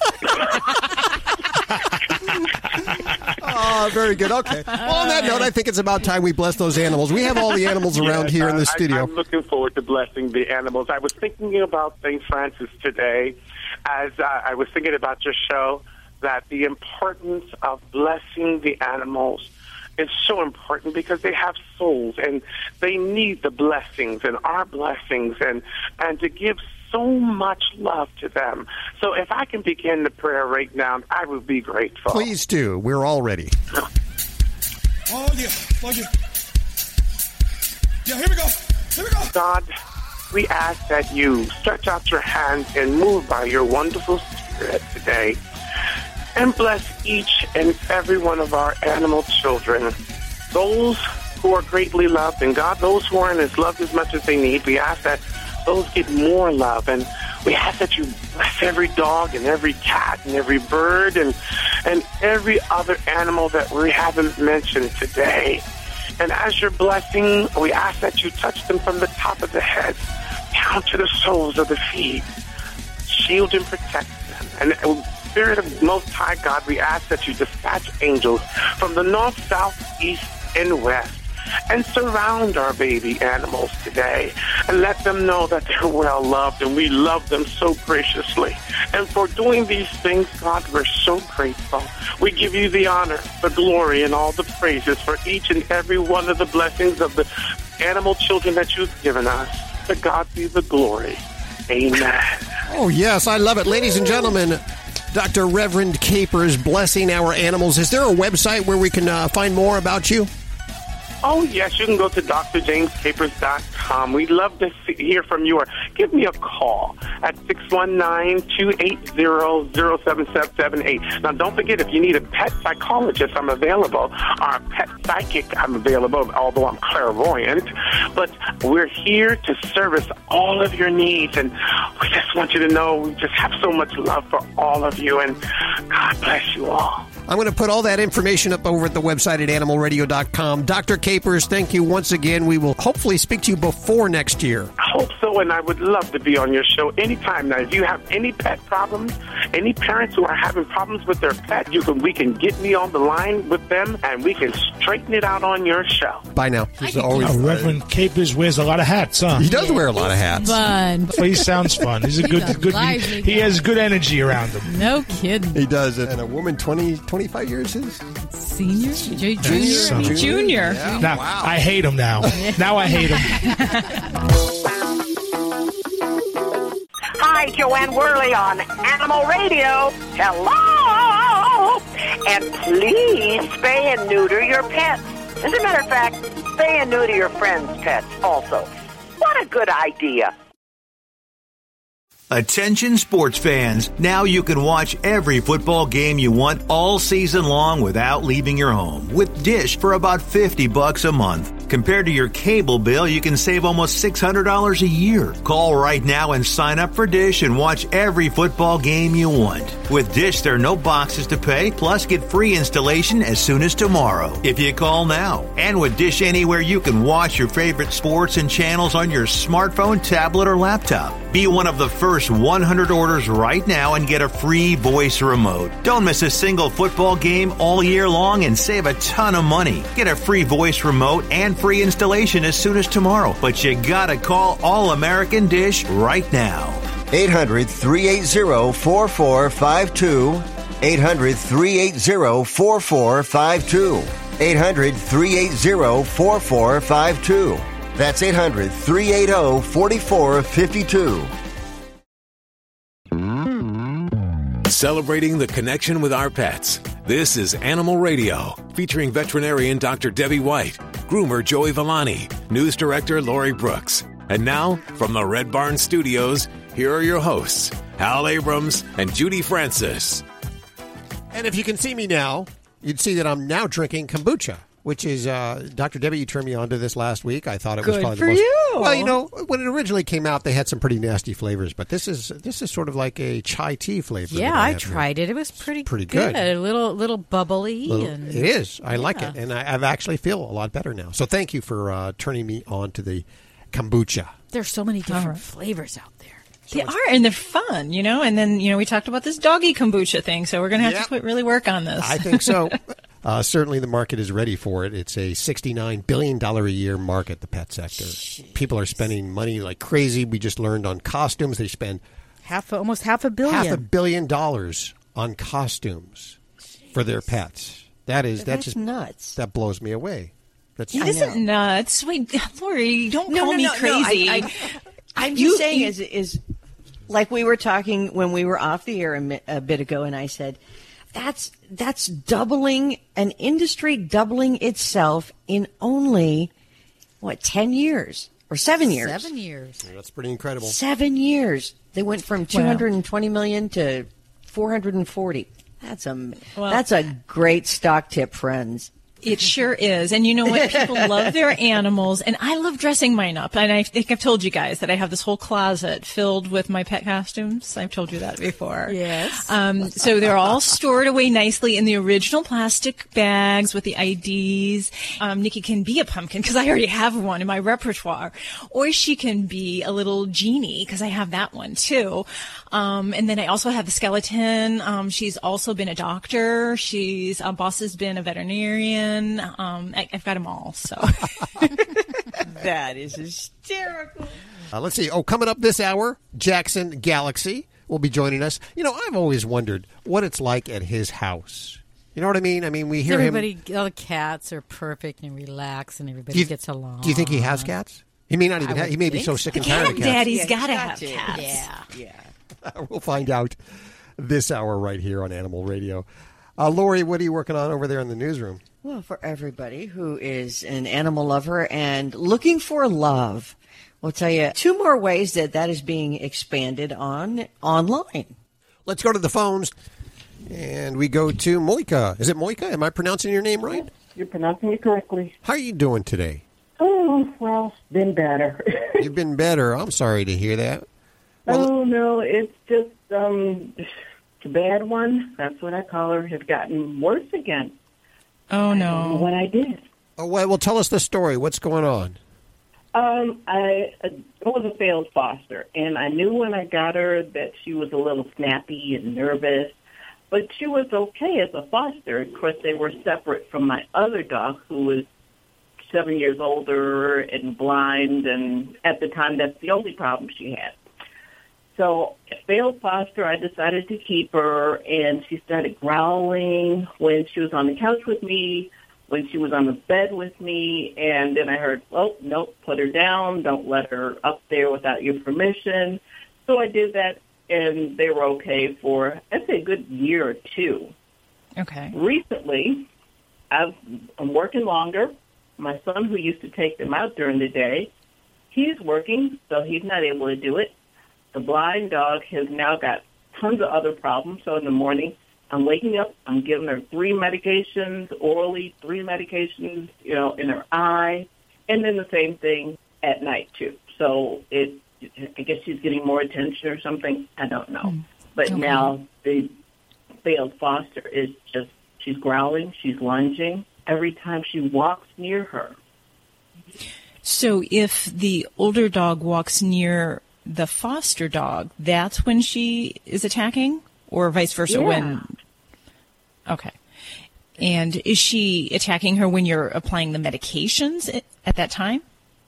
Speaker 2: Oh, very good. Okay. Well, on that note, I think it's about time we bless those animals. We have all the animals around
Speaker 20: Yes,
Speaker 2: here in the
Speaker 20: I-
Speaker 2: studio.
Speaker 20: I'm looking forward to blessing the animals. I was thinking about Saint Francis today as uh, I was thinking about your show, that the importance of blessing the animals is so important because they have souls and they need the blessings and our blessings and, and to give so much love to them. So if I can begin the prayer right now, I would be grateful.
Speaker 2: Please do. We're all ready.
Speaker 21: Oh, yeah. Oh, yeah. Yeah, here we go. Here we go.
Speaker 20: God, we ask that you stretch out your hand and move by your wonderful spirit today and bless each and every one of our animal children. Those who are greatly loved, and God, those who aren't as loved as much as they need, we ask that those get more love, and we ask that you bless every dog and every cat and every bird and and every other animal that we haven't mentioned today. And as you're blessing, we ask that you touch them from the top of the head down to the soles of the feet. Shield and protect them. And Spirit of Most High God, we ask that you dispatch angels from the north, south, east, and west and surround our baby animals today and let them know that they're well loved and we love them so graciously. And for doing these things, God, we're so grateful. We give you the honor, the glory, and all the praises for each and every one of the blessings of the animal children that you've given us. To God be the glory. Amen.
Speaker 2: Oh, yes, I love it. Ladies and gentlemen, Doctor Reverend Capers blessing our animals. Is there a website where we can uh, find more about you?
Speaker 20: Oh, yes, you can go to d r james capers dot com. We'd love to see, hear from you, or give me a call at six one nine, two eight zero, zero seven seven eight. Now, don't forget, if you need a pet psychologist, I'm available, or a pet psychic, I'm available, although I'm clairvoyant. But we're here to service all of your needs, and we just want you to know we just have so much love for all of you, and God bless you all.
Speaker 2: I'm going to put all that information up over at the website at animal radio dot com. Doctor Capers, thank you once again. We will hopefully speak to you before next year.
Speaker 20: hope so, and I would love to be on your show anytime. Now, if you have any pet problems, any parents who are having problems with their pet, you can we can get me on the line with them, and we can straighten it out on your show.
Speaker 2: Bye now.
Speaker 6: He's always uh, Reverend Capers wears a lot of hats, huh?
Speaker 2: He does wear a lot of hats.
Speaker 16: Fun.
Speaker 6: Well, he sounds fun. He's a good,
Speaker 16: He's a
Speaker 6: good.
Speaker 16: lively
Speaker 6: He
Speaker 16: guy.
Speaker 6: has good energy around him.
Speaker 16: No kidding.
Speaker 2: He does. And a woman twenty, twenty-five years is?
Speaker 16: Senior? J-
Speaker 6: That's
Speaker 16: junior?
Speaker 6: something.
Speaker 16: Junior.
Speaker 2: Yeah.
Speaker 6: Now,
Speaker 2: Wow.
Speaker 6: I hate him now. Now I hate him.
Speaker 22: Hi, Joanne Worley on Animal Radio. Hello! And please spay and neuter your pets. As a matter of fact, spay and neuter your friends' pets also. What a good idea.
Speaker 18: Attention sports fans, now you can watch every football game you want all season long without leaving your home with Dish for about fifty bucks a month. Compared to your cable bill, you can save almost six hundred dollars a year. Call right now and sign up for Dish and watch every football game you want. With Dish, there are no boxes to pay, plus get free installation as soon as tomorrow if you call now. And with Dish Anywhere, you can watch your favorite sports and channels on your smartphone, tablet, or laptop. Be one of the first one hundred orders right now and get a free voice remote. Don't miss a single football game all year long and save a ton of money. Get a free voice remote and free installation as soon as tomorrow. But you gotta call All American Dish right now.
Speaker 9: eight hundred, three eight zero, four four five two. eight hundred, three eight zero, four four five two. eight hundred, three eight zero, four four five two. That's eight hundred, three eight zero, four four five two.
Speaker 1: Celebrating the connection with our pets. This is Animal Radio, featuring veterinarian Doctor Debbie White, groomer Joey Villani, news director Lori Brooks. And now, from the Red Barn Studios, here are your hosts, Hal Abrams and Judy Francis.
Speaker 2: And if you can see me now, you'd see that I'm now drinking kombucha, which is, uh, Doctor Debbie, you turned me on to this last week. I thought it was
Speaker 5: Good
Speaker 2: probably
Speaker 5: for
Speaker 2: the most...
Speaker 5: you.
Speaker 2: Well, you know, when it originally came out, they had some pretty nasty flavors, but this is this is sort of like a chai tea flavor.
Speaker 7: Yeah,
Speaker 2: that I
Speaker 7: I
Speaker 2: have
Speaker 7: tried it. It was pretty
Speaker 2: Pretty good.
Speaker 7: A little little bubbly.
Speaker 2: Little-
Speaker 7: and
Speaker 2: it is. I like
Speaker 7: Yeah.
Speaker 2: it, and I I've actually feel a lot better now. So thank you for uh, turning me on to the kombucha.
Speaker 7: There's so many different
Speaker 4: All right.
Speaker 7: flavors out there.
Speaker 4: They are, and they're fun, you know. And then, you know, we talked about this doggy kombucha thing, so we're going to have
Speaker 2: Yep.
Speaker 4: to quit, really work on this.
Speaker 2: I think so. Uh, certainly the market is ready for it. It's a sixty-nine billion dollars a year market, the pet sector. People are spending money like crazy. We just learned on costumes. They spend
Speaker 7: Half, a, almost half a billion.
Speaker 2: half a billion dollars on costumes for their pets. That is,
Speaker 5: That's
Speaker 2: just
Speaker 5: nuts.
Speaker 2: That blows me away. That's
Speaker 4: It isn't nuts. Wait, Lori, don't
Speaker 5: No,
Speaker 4: call
Speaker 5: no,
Speaker 4: me
Speaker 5: no, no.
Speaker 4: crazy.
Speaker 5: I, I, I'm just
Speaker 4: You-
Speaker 5: saying,
Speaker 4: you-
Speaker 5: is is like we were talking when we were off the air a, mi- a bit ago, and I said that's that's doubling an industry doubling itself in only what ten years or seven years.
Speaker 7: Seven years.
Speaker 2: That's pretty incredible.
Speaker 5: Seven years. They went from two hundred twenty million to four hundred forty. That's a
Speaker 4: Well-
Speaker 5: that's a great stock tip, friends.
Speaker 4: It sure is. And you know what? People love their animals, and I love dressing mine up. And I think I've told you guys that I have this whole closet filled with my pet costumes. I've told you that before.
Speaker 7: Yes.
Speaker 4: Um, so they're all stored away nicely in the original plastic bags with the I Ds. Um, Nikki can be a pumpkin because I already have one in my repertoire. Or she can be a little genie because I have that one too. Um, and then I also have the skeleton. Um, she's also been a doctor. She's, uh, boss has been a veterinarian. Um, I, I've got them all. So
Speaker 5: That is hysterical.
Speaker 2: Uh, let's see. Oh, coming up this hour, Jackson Galaxy will be joining us. You know, I've always wondered what it's like at his house. You know what I mean? I mean, we hear
Speaker 7: everybody,
Speaker 2: him.
Speaker 7: all the cats are perfect and relaxed, and everybody
Speaker 2: Do you-
Speaker 7: gets along.
Speaker 2: Do you think he has cats? He may not even
Speaker 7: I
Speaker 2: have. He
Speaker 7: would
Speaker 2: may be
Speaker 7: think
Speaker 2: so
Speaker 7: so.
Speaker 2: sick
Speaker 7: The
Speaker 2: and tired of
Speaker 4: cat
Speaker 2: cats.
Speaker 4: daddy's
Speaker 5: Yeah,
Speaker 4: got to
Speaker 5: he's
Speaker 4: have
Speaker 5: got to.
Speaker 4: cats.
Speaker 7: Yeah.
Speaker 5: Yeah.
Speaker 2: We'll find out this hour right here on Animal Radio. Uh, Lori, what are you working on over there in the newsroom?
Speaker 5: Well, for everybody who is an animal lover and looking for love, we'll tell you two more ways that that is being expanded on online.
Speaker 2: Let's go to the phones, and we go to Moika. Is it Moika? Am I pronouncing your name right?
Speaker 23: You're pronouncing it correctly.
Speaker 2: How are you doing today?
Speaker 23: Oh, well, been better.
Speaker 2: You've been better. I'm sorry to hear that. Well,
Speaker 23: oh, no, it's just um, the bad one, that's what I call her, has gotten worse again.
Speaker 4: Oh,
Speaker 23: I
Speaker 4: no.
Speaker 23: don't know what I did.
Speaker 2: oh, well, well, tell us the story. What's going on?
Speaker 23: Um, I it was a failed foster, and I knew when I got her that she was a little snappy and nervous, but she was okay as a foster. Of course, they were separate from my other dog, who was seven years older and blind, and at the time, that's the only problem she had. So, failed foster, I decided to keep her, and she started growling when she was on the couch with me, when she was on the bed with me, and then I heard, oh, nope, put her down, don't let her up there without your permission. So I did that, and they were okay for, I'd say, a good year or two.
Speaker 4: Okay.
Speaker 23: Recently, I've, I'm working longer. My son, who used to take them out during the day, he's working, so he's not able to do it. The blind dog has now got tons of other problems, so in the morning, I'm waking up, I'm giving her three medications, orally, three medications, you know, in her eye, and then the same thing at night, too. So it, I guess she's getting more attention or something. I don't know. Mm. But okay. Now the failed foster is just, she's growling, she's lunging every time she walks near her.
Speaker 4: So if the older dog walks near the foster dog, that's when she is attacking? Or vice versa?
Speaker 23: Yeah.
Speaker 4: When okay, and is she attacking her when you're applying the medications at, at that time?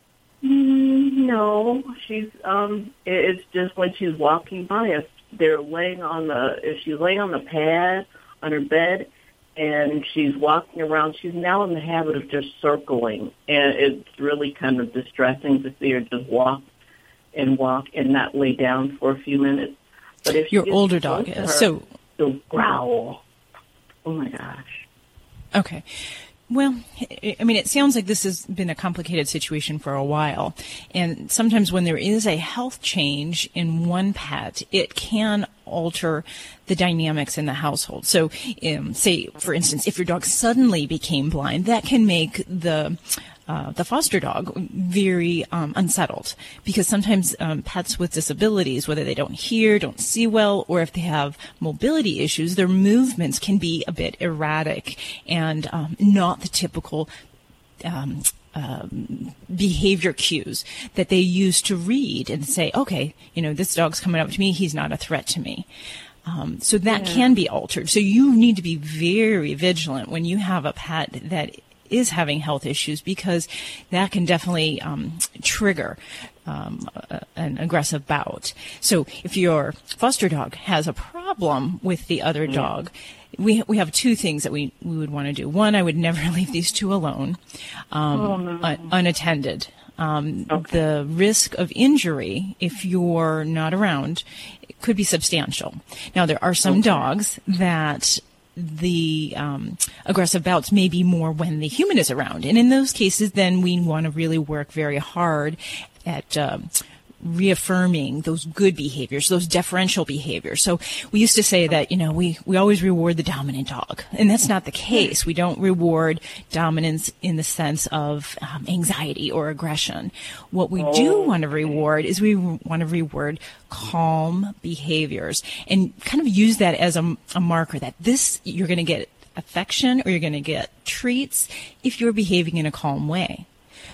Speaker 23: Mm, no, she's um. It's just when she's walking by us. They're laying on the. If she's laying on the pad on her bed, and she's walking around, she's now in the habit of just circling, and it's really kind of distressing to see her just walk and walk and not lay down for a few minutes. But if
Speaker 4: your older dog is,
Speaker 23: her,
Speaker 4: so
Speaker 23: she'll growl. Oh my gosh.
Speaker 4: Okay. Well, I mean, it sounds like this has been a complicated situation for a while. And sometimes when there is a health change in one pet, it can alter the dynamics in the household. So, um, say, for instance, if your dog suddenly became blind, that can make the Uh, the foster dog very um, unsettled, because sometimes um, pets with disabilities, whether they don't hear, don't see well, or if they have mobility issues, their movements can be a bit erratic and um, not the typical um, um, behavior cues that they use to read and say, okay, you know, this dog's coming up to me, he's not a threat to me. Um, so that yeah. can be altered. So you need to be very vigilant when you have a pet that is having health issues, because that can definitely um, trigger um, a, an aggressive bout. So if your foster dog has a problem with the other mm. dog, we we have two things that we, we would want to do. One, I would never leave these two alone, um, oh, no. un- unattended. Um, okay. The risk of injury, if you're not around, could be substantial. Now, there are some okay. dogs that the um, aggressive bouts may be more when the human is around. And in those cases, then we want to really work very hard at um, reaffirming those good behaviors, those deferential behaviors. So we used to say that, you know, we, we always reward the dominant dog. And that's not the case. We don't reward dominance in the sense of um, anxiety or aggression. What we do want to reward is we want to reward calm behaviors, and kind of use that as a, a marker that this, you're going to get affection or you're going to get treats if you're behaving in a calm way.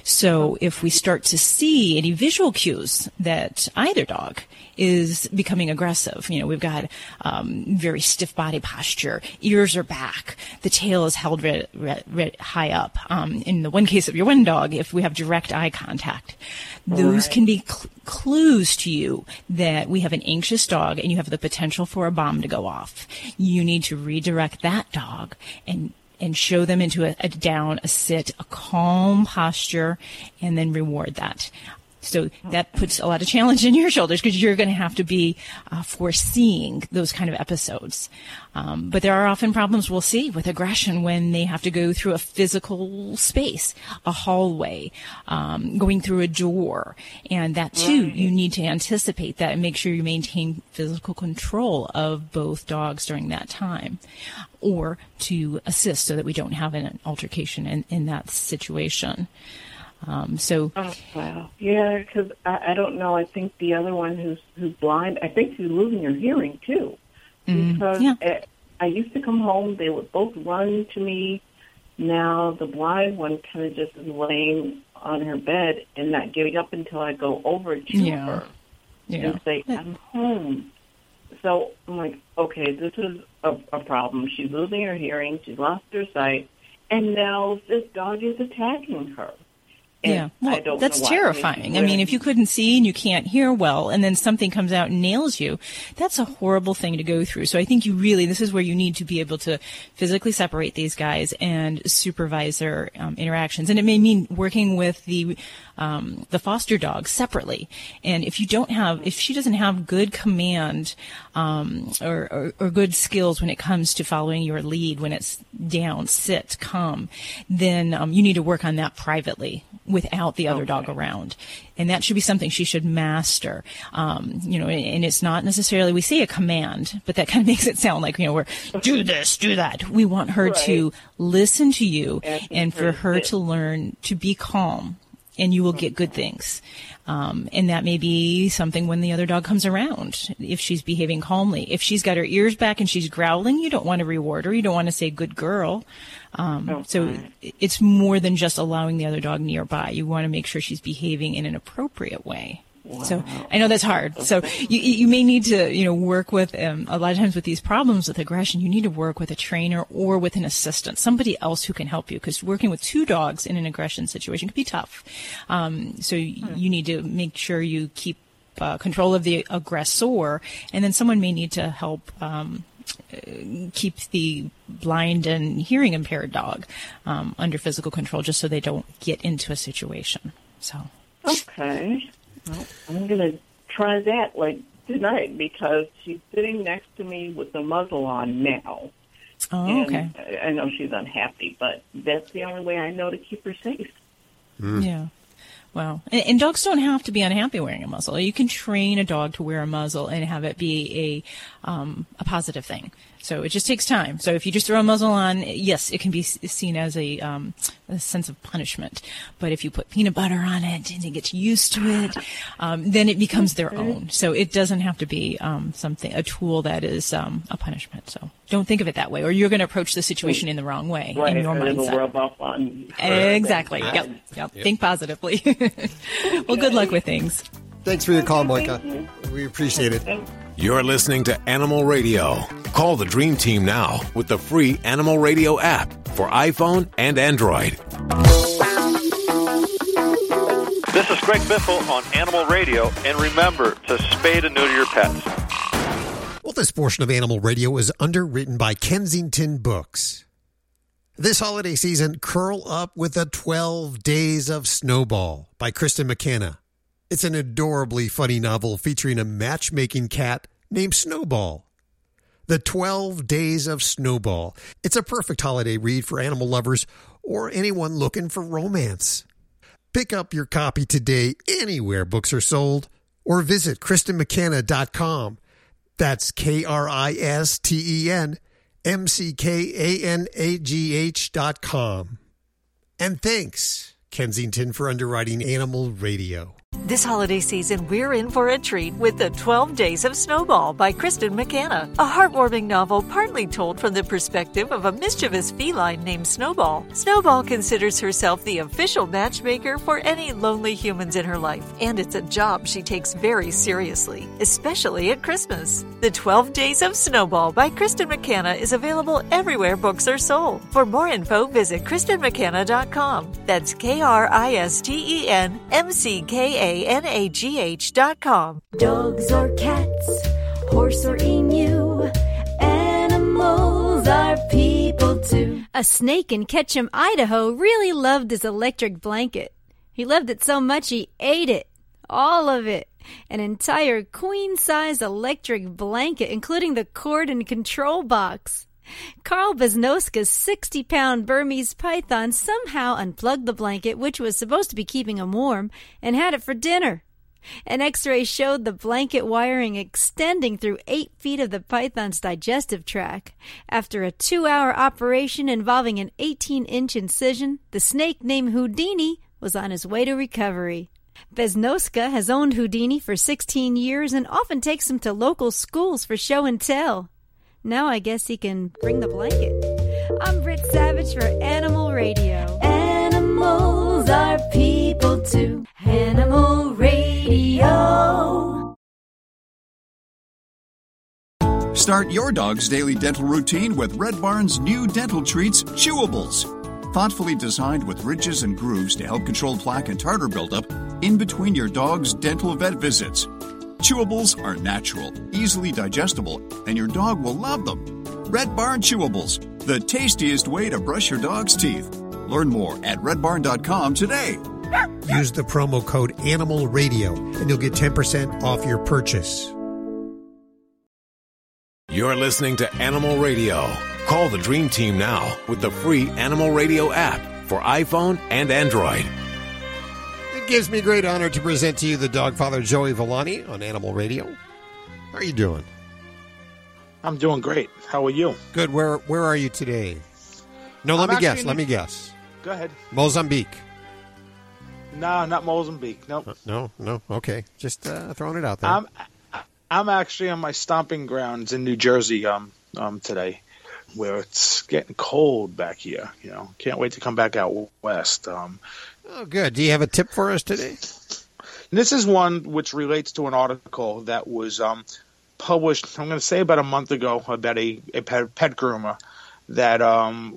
Speaker 4: So if we start to see any visual cues that either dog is becoming aggressive, you know, we've got um, very stiff body posture, ears are back, the tail is held re- re- re- high up. Um, in the one case of your one dog, if we have direct eye contact, those right. can be cl- clues to you that we have an anxious dog and you have the potential for a bomb to go off. You need to redirect that dog and and show them into a, a down, a sit, a calm posture, and then reward that. So that puts a lot of challenge in your shoulders, because you're going to have to be uh, foreseeing those kind of episodes. Um, but there are often problems we'll see with aggression when they have to go through a physical space, a hallway, um, going through a door. And that, too, right. you need to anticipate that and make sure you maintain physical control of both dogs during that time, or to assist so that we don't have an altercation in, in that situation. Um, so,
Speaker 23: oh, wow, yeah, because I, I don't know. I think the other one who's who's blind, I think she's losing her hearing too.
Speaker 4: Mm,
Speaker 23: because
Speaker 4: yeah.
Speaker 23: I, I used to come home, they would both run to me, Now the blind one kind of just is laying on her bed and not getting up until I go over to
Speaker 4: Yeah.
Speaker 23: her
Speaker 4: Yeah.
Speaker 23: and say, I'm home. So I'm like, okay, this is a, a problem. She's losing her hearing. She's lost her sight. And now this dog is attacking her. And
Speaker 4: Yeah,
Speaker 23: I
Speaker 4: well,
Speaker 23: don't
Speaker 4: that's
Speaker 23: know why.
Speaker 4: terrifying. I mean, if you couldn't see and you can't hear well, and then something comes out and nails you, that's a horrible thing to go through. So I think you really, this is where you need to be able to physically separate these guys and supervise their um, interactions. And it may mean working with the um, the foster dog separately. And if you don't have, if she doesn't have good command um, or, or, or good skills when it comes to following your lead, when it's down, sit, come, then um, you need to work on that privately without the other dog around. And that should be something she should master. Um, you know, and, and it's not necessarily, we say a command, but that kind of makes it sound like, you know, we're do this, do that. We want her
Speaker 23: Right.
Speaker 4: to listen to you
Speaker 23: And
Speaker 4: and for her to learn to be calm, and you will get good things. Um, and that may be something when the other dog comes around, if she's behaving calmly. If she's got her ears back and she's growling, you don't want to reward her. You don't want to say, good girl. Um,
Speaker 23: Okay.
Speaker 4: So it's more than just allowing the other dog nearby. You want to make sure she's behaving in an appropriate way. So I know that's hard. So you you may need to, you know, work with, um, a lot of times with these problems with aggression, you need to work with a trainer or with an assistant, somebody else who can help you, because working with two dogs in an aggression situation can be tough. Um, so you, you need to make sure you keep uh, control of the aggressor, and then someone may need to help um, keep the blind and hearing impaired dog um, under physical control, just so they don't get into a situation. So
Speaker 23: Okay. Well, I'm going to try that like tonight because she's sitting next to me with the muzzle on now.
Speaker 4: Oh,
Speaker 23: And
Speaker 4: okay.
Speaker 23: I I know she's unhappy, but that's the only way I know to keep her safe.
Speaker 4: Yeah. Wow. And, and dogs don't have to be unhappy wearing a muzzle. You can train a dog to wear a muzzle and have it be a um, a positive thing. So it just takes time. So if you just throw a muzzle on, yes, it can be s- seen as a, um, a sense of punishment. But if you put peanut butter on it and they get used to it, um, then it becomes their own. So it doesn't have to be um, something, a tool that is um, a punishment. So don't think of it that way, or you're going to approach the situation in the wrong way
Speaker 23: Right,
Speaker 4: in your
Speaker 23: and it'll
Speaker 4: mindset.
Speaker 23: rub off on her.
Speaker 4: Exactly. Yep. Yep.
Speaker 2: Yep.
Speaker 4: Think positively. Well, good luck with things.
Speaker 2: Thanks for your call, Micah. We appreciate it.
Speaker 1: You're listening to Animal Radio. Call the Dream Team now with the free Animal Radio app for iPhone and Android.
Speaker 3: This is Greg Biffle on Animal Radio, and remember to spay and neuter your pets.
Speaker 2: Well, this portion of Animal Radio is underwritten by Kensington Books. This holiday season, curl up with the twelve Days of Snowball by Kristen McKenna. It's an adorably funny novel featuring a matchmaking cat named Snowball. The twelve Days of Snowball. It's a perfect holiday read for animal lovers or anyone looking for romance. Pick up your copy today anywhere books are sold, or visit kristen mckenna dot com. That's K R I S T E N M C K A N A G H dot com. And thanks, Kensington, for underwriting Animal Radio.
Speaker 11: This holiday season, we're in for a treat with The twelve Days of Snowball by Kristen McKenna, a heartwarming novel partly told from the perspective of a mischievous feline named Snowball. Snowball considers herself the official matchmaker for any lonely humans in her life, and it's a job she takes very seriously, especially at Christmas. The twelve Days of Snowball by Kristen McKenna is available everywhere books are sold. For more info, visit kristen mckenna dot com. That's K R I S T E N M C K A N A G H dot com.
Speaker 13: Dogs or cats, horse or emu, animals are people too.
Speaker 17: A snake in Ketchum, Idaho really loved his electric blanket. He loved it so much he ate it. All of it. An entire queen-size electric blanket, including the cord and control box. Carl Beznoska's sixty-pound Burmese python somehow unplugged the blanket, which was supposed to be keeping him warm, and had it for dinner. An x-ray showed the blanket wiring extending through eight feet of the python's digestive tract. After a two-hour operation involving an eighteen-inch incision, the snake named Houdini was on his way to recovery. Beznoska has owned Houdini for sixteen years and often takes him to local schools for show and tell. Now I guess he can bring the blanket. I'm Britt Savage for Animal Radio. Animals are people too. Animal Radio.
Speaker 8: Start your dog's daily dental routine with Red Barn's new dental treats, Chewables. Thoughtfully designed with ridges and grooves to help control plaque and tartar buildup in between your dog's dental vet visits. Chewables are natural, easily digestible, and your dog will love them. Red Barn Chewables, the tastiest way to brush your dog's teeth. Learn more at red barn dot com today.
Speaker 2: Use the promo code Animal Radio, and you'll get ten percent off your purchase.
Speaker 1: You're listening to Animal Radio. Call the Dream Team now with the free Animal Radio app for iPhone and Android.
Speaker 2: It gives me great honor to present to you the dog father, Joey Villani, on Animal Radio. How are you doing?
Speaker 6: I'm doing great. How are you?
Speaker 2: Good. Where Where are you today? No, let
Speaker 6: I'm
Speaker 2: me guess.
Speaker 6: actually
Speaker 2: Let
Speaker 6: in-
Speaker 2: me guess.
Speaker 6: Go ahead.
Speaker 2: Mozambique.
Speaker 6: No, not Mozambique. Nope.
Speaker 2: Uh, no, no. Okay. Just uh, throwing it out there.
Speaker 6: I'm I'm actually on my stomping grounds in New Jersey um um today, where it's getting cold back here. You know, can't wait to come back out west. Um,
Speaker 2: oh, good. Do you have a tip for us today?
Speaker 6: This is one which relates to an article that was um published. I'm going to say about a month ago about a, a pet, pet groomer that um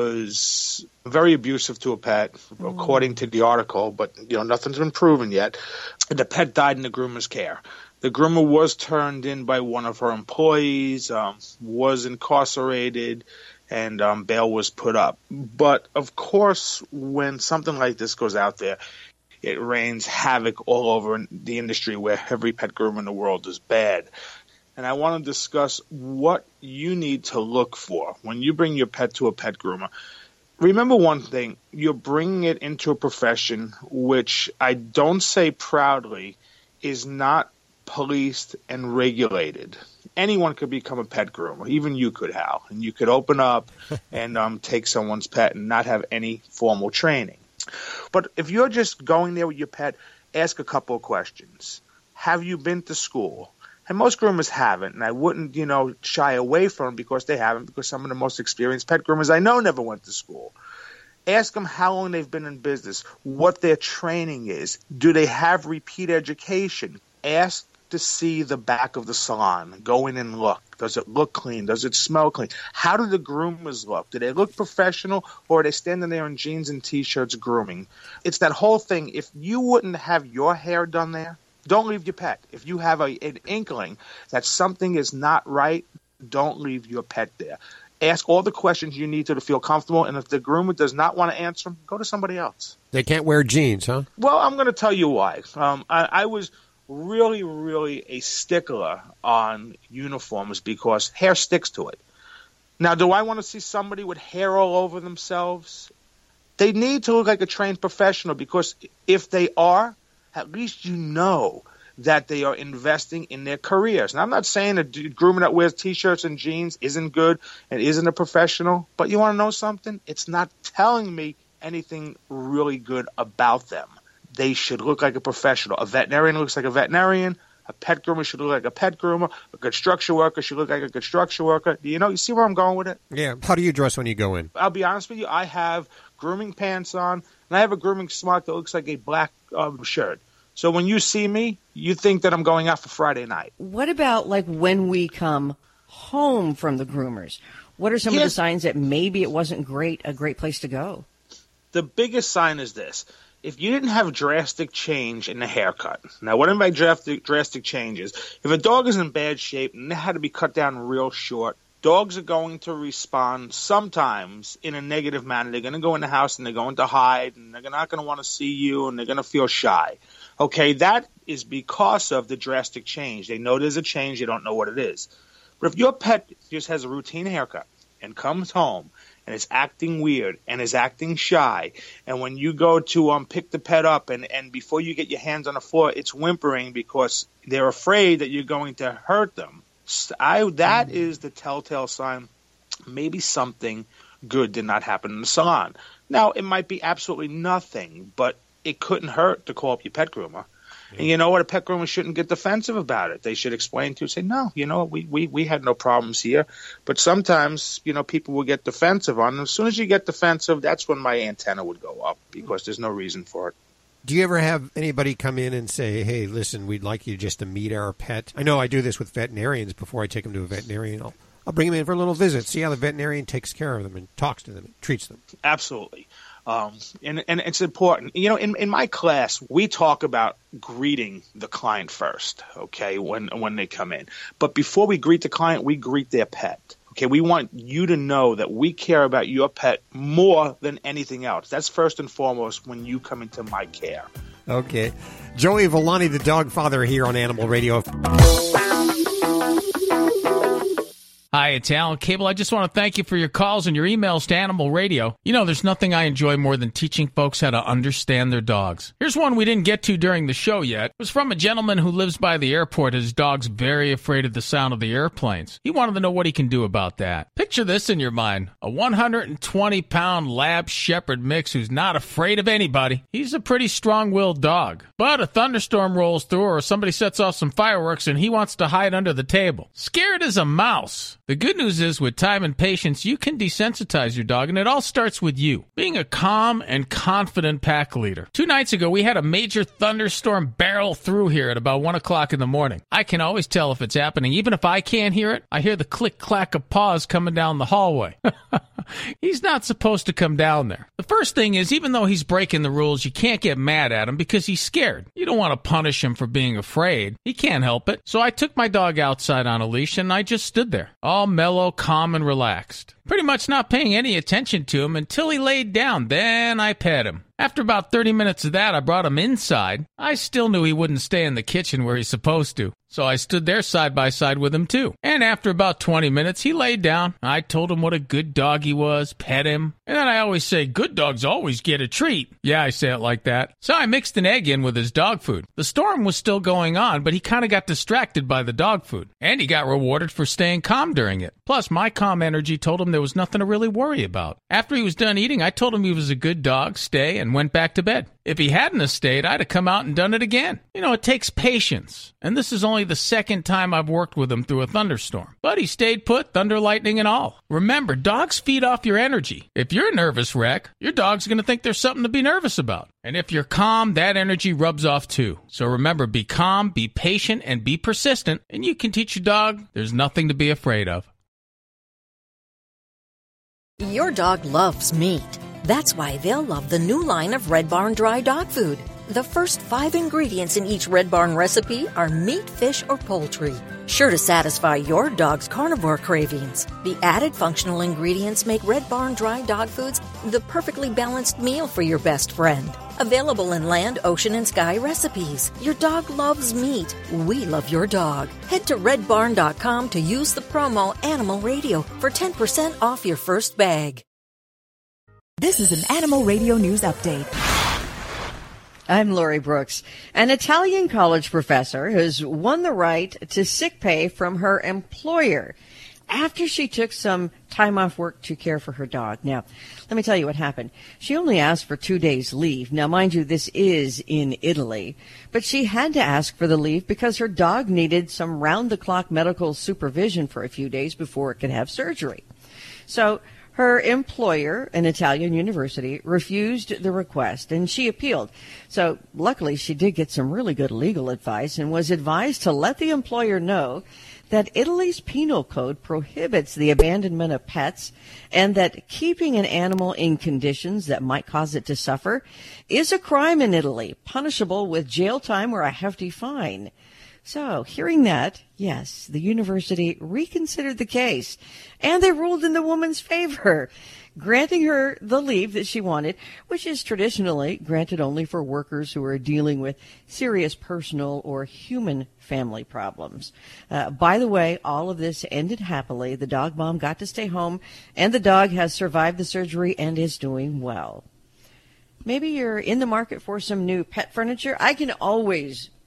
Speaker 6: was very abusive to a pet, mm. according to the article. But you know, nothing's been proven yet. The pet died in the groomer's care. The groomer was turned in by one of her employees, um, was incarcerated, and um, bail was put up. But, of course, when something like this goes out there, it rains havoc all over in the industry where every pet groomer in the world is bad. And I want to discuss what you need to look for when you bring your pet to a pet groomer. Remember one thing, you're bringing it into a profession which I don't say proudly is not policed and regulated. Anyone could become a pet groomer. Even you could, Hal. And you could open up and um, take someone's pet and not have any formal training. But if you're just going there with your pet, ask a couple of questions. Have you been to school? And most groomers haven't, and I wouldn't, you know, shy away from them because they haven't, because some of the most experienced pet groomers I know never went to school. Ask them how long they've been in business, what their training is. Do they have repeat education? Ask to see the back of the salon. Go in and look. Does it look clean? Does it smell clean? How do the groomers look? Do they look professional, or are they standing there in jeans and T-shirts grooming? It's that whole thing. If you wouldn't have your hair done there, don't leave your pet. If you have a, an inkling that something is not right, don't leave your pet there. Ask all the questions you need to to feel comfortable, and if the groomer does not want to answer them, go to somebody else.
Speaker 2: They can't wear jeans, huh?
Speaker 6: Well, I'm going to tell you why. Um, I, I was really, really a stickler on uniforms because hair sticks to it. Now, do I want to see somebody with hair all over themselves? They need to look like a trained professional, because if they are, at least you know that they are investing in their careers. And I'm not saying a groomer that wears T-shirts and jeans isn't good and isn't a professional, but you want to know something? It's not telling me anything really good about them. They should look like a professional. A veterinarian looks like a veterinarian. A pet groomer should look like a pet groomer. A construction worker should look like a construction worker. You know, you see where I'm going with it?
Speaker 2: Yeah. How do you dress when you go in?
Speaker 6: I'll be honest with you. I have grooming pants on, and I have a grooming smock that looks like a black um, shirt. So when you see me, you think that I'm going out for Friday night.
Speaker 5: What about, like, when we come home from the groomers? What are some
Speaker 6: yes.
Speaker 5: of the signs that maybe it wasn't great, a great place to go?
Speaker 6: The biggest sign is this. If you didn't have drastic change in the haircut, now what I mean by drastic, drastic changes, if a dog is in bad shape and they had to be cut down real short, dogs are going to respond sometimes in a negative manner. They're going to go in the house and they're going to hide, and they're not going to want to see you, and they're going to feel shy. Okay, that is because of the drastic change. They know there's a change. They don't know what it is. But if your pet just has a routine haircut and comes home and is acting weird and is acting shy, and when you go to um pick the pet up and, and before you get your hands on the floor, it's whimpering because they're afraid that you're going to hurt them, I, that mm-hmm. is the telltale sign maybe something good did not happen in the salon. Now, it might be absolutely nothing, but it couldn't hurt to call up your pet groomer. And you know what? A pet groomer shouldn't get defensive about it. They should explain to you, say, no, you know, we, we, we had no problems here. But sometimes, you know, people will get defensive on them. As soon as you get defensive, that's when my antenna would go up because there's no reason for it.
Speaker 2: Do you ever have anybody come in and say, hey, listen, we'd like you just to meet our pet? I know I do this with veterinarians before I take them to a veterinarian. I'll, I'll bring them in for a little visit, see how the veterinarian takes care of them and talks to them and treats them.
Speaker 6: Absolutely. Um, and, and it's important. You know, in, in my class, we talk about greeting the client first, okay, when when they come in. But before we greet the client, we greet their pet. Okay, we want you to know that we care about your pet more than anything else. That's first and foremost when you come into my care.
Speaker 2: Okay. Joey Villani, the dog father, here on Animal Radio.
Speaker 10: Hi, it's Alan Cable. I just want to thank you for your calls and your emails to Animal Radio. You know, there's nothing I enjoy more than teaching folks how to understand their dogs. Here's one we didn't get to during the show yet. It was from a gentleman who lives by the airport. His dog's very afraid of the sound of the airplanes. He wanted to know what he can do about that. Picture this in your mind. A one hundred twenty pound lab shepherd mix who's not afraid of anybody. He's a pretty strong-willed dog. But a thunderstorm rolls through or somebody sets off some fireworks and he wants to hide under the table. Scared as a mouse. The good news is, with time and patience, you can desensitize your dog, and it all starts with you, being a calm and confident pack leader. Two nights ago, we had a major thunderstorm barrel through here at about one o'clock in the morning. I can always tell if it's happening. Even if I can't hear it, I hear the click-clack of paws coming down the hallway. He's not supposed to come down there. The first thing is, even though he's breaking the rules, you can't get mad at him because he's scared. You don't want to punish him for being afraid. He can't help it. So I took my dog outside on a leash, and I just stood there, all mellow, calm, and relaxed. Pretty much not paying any attention to him until he laid down. Then I pet him. After about thirty minutes of that, I brought him inside. I still knew he wouldn't stay in the kitchen where he's supposed to, so I stood there side by side with him too. And after about twenty minutes, he laid down. I told him what a good dog he was, pet him. And then I always say, good dogs always get a treat. Yeah, I say it like that. So I mixed an egg in with his dog food. The storm was still going on, but he kind of got distracted by the dog food. And he got rewarded for staying calm during it. Plus, my calm energy told him there was nothing to really worry about. After he was done eating, I told him he was a good dog, stay, and went back to bed. If he hadn't have stayed, I'd have come out and done it again. You know, it takes patience. And this is only the second time I've worked with him through a thunderstorm. But he stayed put, thunder, lightning, and all. Remember, dogs feed off your energy. If you're a nervous wreck, your dog's going to think there's something to be nervous about. And if you're calm, that energy rubs off too. So remember, be calm, be patient, and be persistent. And you can teach your dog there's nothing to be afraid of.
Speaker 12: Your dog loves meat. That's why they'll love the new line of Red Barn Dry Dog Food. The first five ingredients in each Red Barn recipe are meat, fish, or poultry, sure to satisfy your dog's carnivore cravings. The added functional ingredients make Red Barn Dry Dog Foods the perfectly balanced meal for your best friend. Available in land, ocean, and sky recipes. Your dog loves meat. We love your dog. Head to red barn dot com to use the promo Animal Radio for ten percent off your first bag.
Speaker 13: This is an Animal Radio News Update.
Speaker 5: I'm Lori Brooks. An Italian college professor has won the right to sick pay from her employer after she took some time off work to care for her dog. Now, let me tell you what happened. She only asked for two days leave. Now, mind you, this is in Italy, but she had to ask for the leave because her dog needed some round-the-clock medical supervision for a few days before it could have surgery. So her employer, an Italian university, refused the request, and she appealed. So luckily, she did get some really good legal advice and was advised to let the employer know that Italy's penal code prohibits the abandonment of pets and that keeping an animal in conditions that might cause it to suffer is a crime in Italy, punishable with jail time or a hefty fine. So, hearing that, yes, the university reconsidered the case, and they ruled in the woman's favor, granting her the leave that she wanted, which is traditionally granted only for workers who are dealing with serious personal or human family problems. Uh, by the way, all of this ended happily. The dog mom got to stay home, and the dog has survived the surgery and is doing well. Maybe you're in the market for some new pet furniture. I can always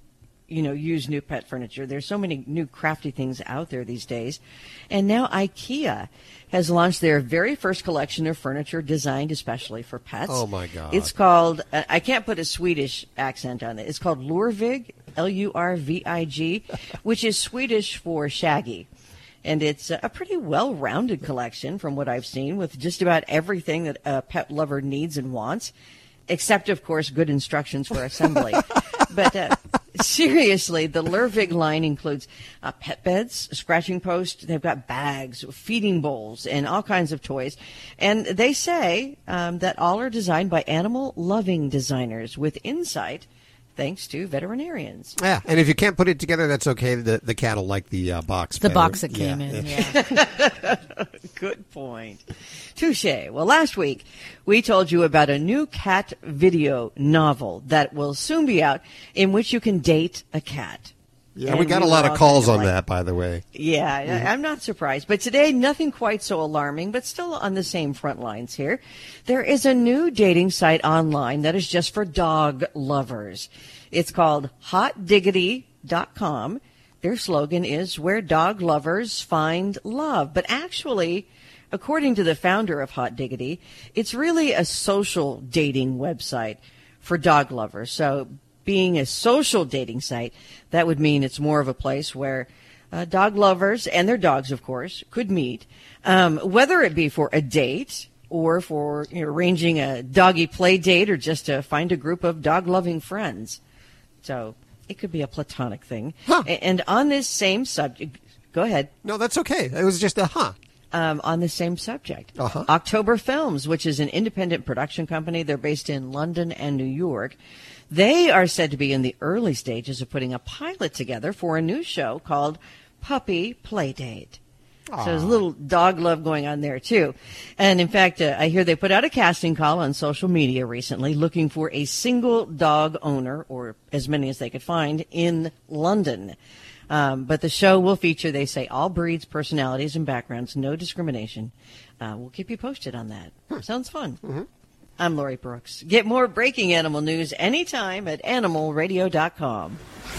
Speaker 5: you know, use new pet furniture. There's so many new crafty things out there these days. And now IKEA has launched their very first collection of furniture designed especially for pets.
Speaker 2: Oh, my God.
Speaker 5: It's called, uh, I can't put a Swedish accent on it. It's called Lurvig, L U R V I G, which is Swedish for shaggy. And it's a pretty well-rounded collection from what I've seen, with just about everything that a pet lover needs and wants, except, of course, good instructions for assembly. But uh, seriously, the Lurvig line includes uh, pet beds, scratching posts. They've got bags, feeding bowls, and all kinds of toys. And they say um, that all are designed by animal-loving designers with insight, thanks to veterinarians.
Speaker 2: Yeah, and if you can't put it together, that's okay. The the cat will like the uh, box.
Speaker 7: The
Speaker 2: better.
Speaker 7: box that came
Speaker 2: yeah.
Speaker 7: in, yeah.
Speaker 5: Good point. Touche. Well, last week we told you about a new cat video novel that will soon be out in which you can date a cat.
Speaker 2: Yeah,
Speaker 5: And
Speaker 2: we got
Speaker 5: we
Speaker 2: a lot
Speaker 5: were
Speaker 2: of
Speaker 5: all
Speaker 2: calls
Speaker 5: kind
Speaker 2: on
Speaker 5: of like-
Speaker 2: that, by the way.
Speaker 5: Yeah,
Speaker 2: Mhm.
Speaker 5: I'm not surprised. But today, nothing quite so alarming, but still on the same front lines here. There is a new dating site online that is just for dog lovers. It's called hot diggity dot com. Their slogan is where dog lovers find love. But actually, according to the founder of Hot Diggity, it's really a social dating website for dog lovers. So being a social dating site, that would mean it's more of a place where uh, dog lovers and their dogs, of course, could meet, um, whether it be for a date or for you know, arranging a doggy play date or just to find a group of dog-loving friends. So it could be a platonic thing.
Speaker 2: Huh.
Speaker 5: A- And on this same subject, go ahead.
Speaker 2: No, that's okay. It was just a huh.
Speaker 5: Um, on the same subject.
Speaker 2: Uh-huh.
Speaker 5: October Films, which is an independent production company, they're based in London and New York. They are said to be in the early stages of putting a pilot together for a new show called Puppy Playdate. So there's a little dog love going on there, too. And in fact, uh, I hear they put out a casting call on social media recently looking for a single dog owner, or as many as they could find, in London. Um, but the show will feature, they say, all breeds, personalities, and backgrounds, no discrimination. Uh, we'll keep you posted on that. Sounds fun.
Speaker 2: Mm-hmm.
Speaker 5: I'm Lori Brooks. Get more breaking animal news anytime at animal radio dot com.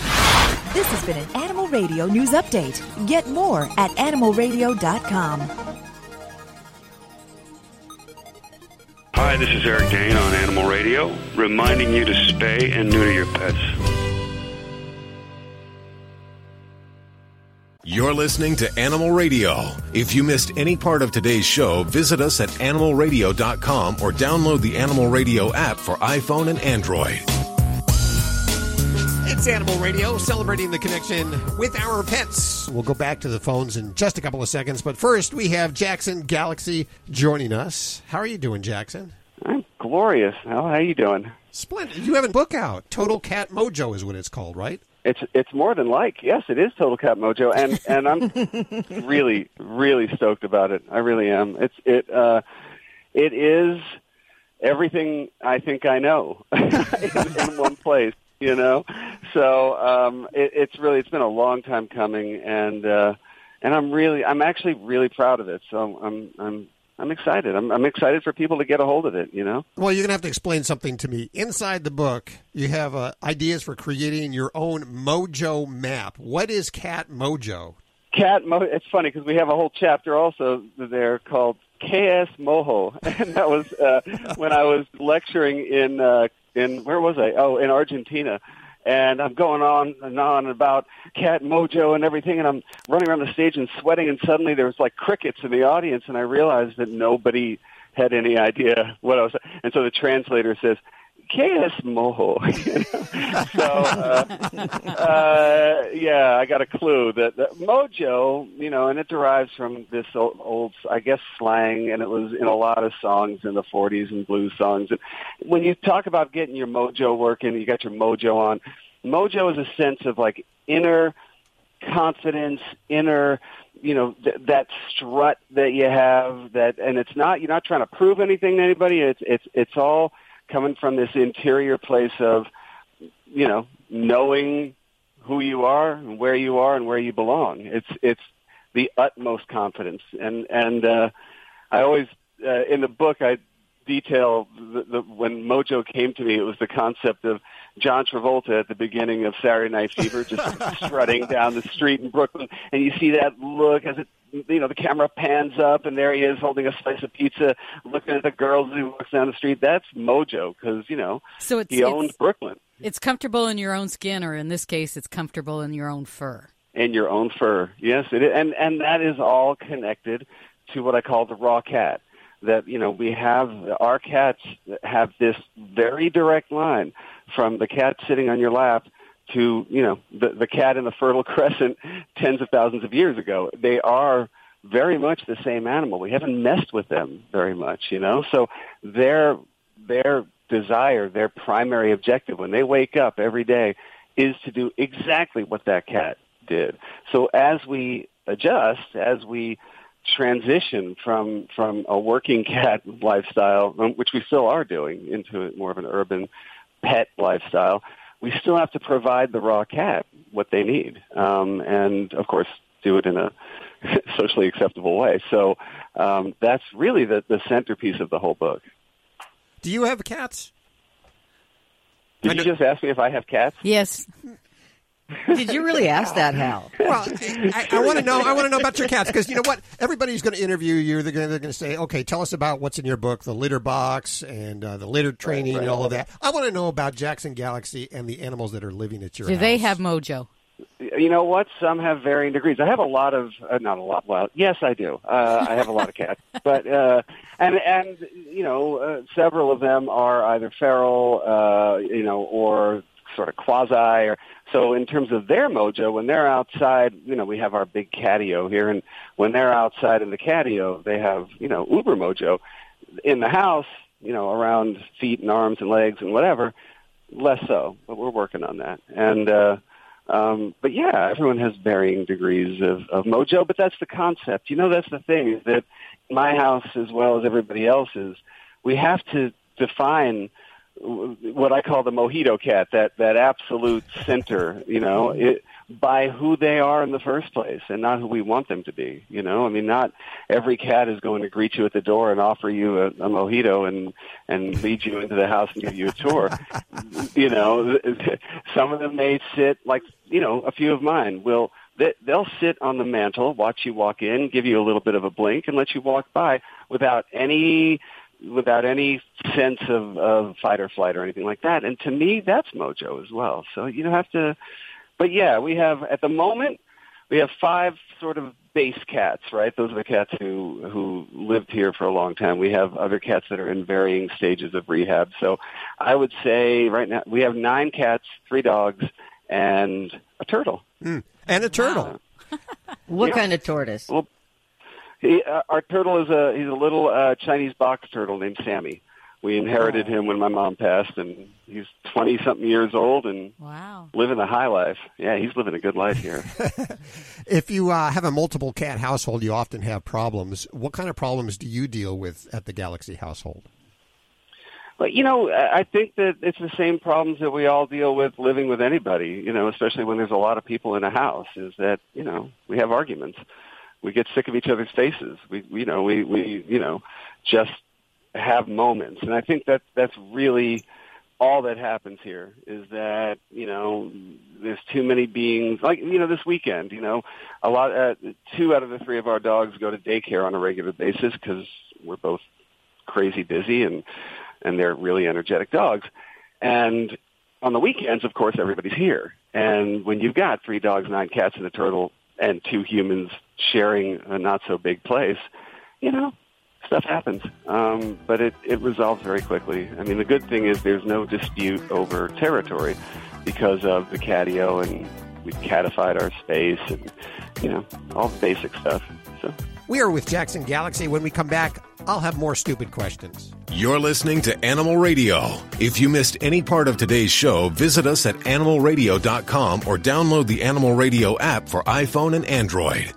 Speaker 13: This has been an Animal Radio News Update. Get more at animal radio dot com.
Speaker 14: Hi, this is Eric Dane on Animal Radio, reminding you to spay and neuter your pets.
Speaker 1: You're listening to Animal Radio. If you missed any part of today's show, visit us at animal radio dot com or download the Animal Radio app for iPhone and Android.
Speaker 2: It's Animal Radio, celebrating the connection with our pets. We'll go back to the phones in just a couple of seconds, but first we have Jackson Galaxy joining us. How are you doing, Jackson?
Speaker 15: I'm glorious. How are you doing?
Speaker 2: Splendid. You have a book out. Total Cat Mojo is what it's called, right?
Speaker 15: It's it's more than like. Yes, it is Total Cat Mojo, and and I'm really really stoked about it. I really am. It's it uh, it is everything I think I know in, in one place. You know, so um, it, it's really it's been a long time coming, and uh, and I'm really I'm actually really proud of it. So I'm I'm I'm excited. I'm I'm excited for people to get a hold of it. You know.
Speaker 2: Well, you're going to have to explain something to me. Inside the book, you have uh, ideas for creating your own Mojo map. What is Cat Mojo?
Speaker 15: Cat Mo. It's funny because we have a whole chapter also there called K S Mojo, and that was uh, when I was lecturing in uh, in where was I? Oh, in Argentina. And I'm going on and on about Cat Mojo and everything, and I'm running around the stage and sweating, and suddenly there was like crickets in the audience, and I realized that nobody had any idea what I was. And so the translator says, K S Mojo. You know? So, uh, uh, yeah, I got a clue that, that Mojo, you know, and it derives from this old, old, I guess, slang, and it was in a lot of songs in the forties and blues songs. And when you talk about getting your mojo working, you got your mojo on. Mojo is a sense of like inner confidence, inner, you know, th- that strut that you have. That, and it's not you're not trying to prove anything to anybody. It's it's it's all coming from this interior place of, you know, knowing who you are and where you are and where you belong. It's it's the utmost confidence. And and uh, I always uh, in the book I detail. The, the, when Mojo came to me, it was the concept of John Travolta at the beginning of Saturday Night Fever, just strutting down the street in Brooklyn, and you see that look as it, you know, the camera pans up, and there he is holding a slice of pizza, looking at the girls as he walks down the street. That's Mojo, because you know
Speaker 7: so it's,
Speaker 15: he owned
Speaker 7: it's,
Speaker 15: Brooklyn.
Speaker 7: It's comfortable in your own skin, or in this case, it's comfortable in your own fur.
Speaker 15: In your own fur, yes, it is. and and that is all connected to what I call the raw cat. That, you know, we have, our cats have this very direct line from the cat sitting on your lap to, you know, the, the cat in the Fertile Crescent tens of thousands of years ago. They are very much the same animal. We haven't messed with them very much, you know. So their their desire, their primary objective when they wake up every day is to do exactly what that cat did. So as we adjust, as we transition from from a working cat lifestyle, which we still are doing, into more of an urban pet lifestyle, we still have to provide the raw cat what they need, um, and of course do it in a socially acceptable way. So um, that's really the, the centerpiece of the whole book.
Speaker 2: Do you have cats?
Speaker 15: Did you just ask me if I have cats?
Speaker 7: Yes.
Speaker 5: Did you really ask that, Hal?
Speaker 2: Well, I, I want to know. I want to know about your cats, because you know what? Everybody's going to interview you. They're going to say, "Okay, tell us about what's in your book, the litter box and uh, the litter training right, right, and all of that." I want to know about Jackson Galaxy and the animals that are living at your
Speaker 7: Do
Speaker 2: house.
Speaker 7: Do they have Mojo?
Speaker 15: You know what? Some have varying degrees. I have a lot of, uh, not a lot. Well, yes, I do. Uh, I have a lot of cats, but uh, and and you know, uh, several of them are either feral, uh, you know, or sort of quasi, or so in terms of their mojo, when they're outside, you know, we have our big catio here, and when they're outside in the catio, they have, you know, uber mojo. In the house, you know, around feet and arms and legs and whatever, less so, but we're working on that. And, uh, um, but yeah, everyone has varying degrees of, of mojo, but that's the concept. You know, that's the thing, is that my house, as well as everybody else's, we have to define what I call the mojito cat, that, that absolute center, you know, it, by who they are in the first place and not who we want them to be, you know. I mean, not every cat is going to greet you at the door and offer you a, a mojito and, and lead you into the house and give you a tour. You know, some of them may sit, like, you know, a few of mine will, they, they'll sit on the mantle, watch you walk in, give you a little bit of a blink, and let you walk by without any without any sense of, of fight or flight or anything like that. And to me, that's mojo as well. So you don't have to, but yeah, we have, at the moment, we have five sort of base cats, right? Those are the cats who, who lived here for a long time. We have other cats that are in varying stages of rehab. So I would say right now we have nine cats, three dogs, and a turtle.
Speaker 2: Mm. And a turtle.
Speaker 5: Wow. What
Speaker 15: yeah.
Speaker 5: kind of tortoise?
Speaker 15: Well, He, uh, our turtle is a he's a little uh, Chinese box turtle named Sammy. We inherited him when my mom passed, and he's twenty something years old and
Speaker 7: wow.
Speaker 15: living the high life. Yeah, he's living a good life here.
Speaker 2: If you uh, have a multiple cat household, you often have problems. What kind of problems do you deal with at the Galaxy household?
Speaker 15: But, you know, I think that it's the same problems that we all deal with living with anybody, you know, especially when there's a lot of people in a house, is that, you know, we have arguments. We get sick of each other's faces. We, you know, we, we, you know, just have moments. And I think that that's really all that happens here, is that, you know, there's too many beings, like, you know, this weekend, you know, a lot, uh, two out of the three of our dogs go to daycare on a regular basis because we're both crazy busy and, and they're really energetic dogs. And on the weekends, of course, everybody's here. And when you've got three dogs, nine cats, and a turtle, and two humans sharing a not-so-big place, you know, stuff happens. Um, but it, it resolves very quickly. I mean, the good thing is there's no dispute over territory because of the catio, and we've catified our space and, you know, all the basic stuff. So
Speaker 2: we are with Jackson Galaxy. When we come back, I'll have more stupid questions.
Speaker 1: You're listening to Animal Radio. If you missed any part of today's show, visit us at animal radio dot com or download the Animal Radio app for iPhone and Android.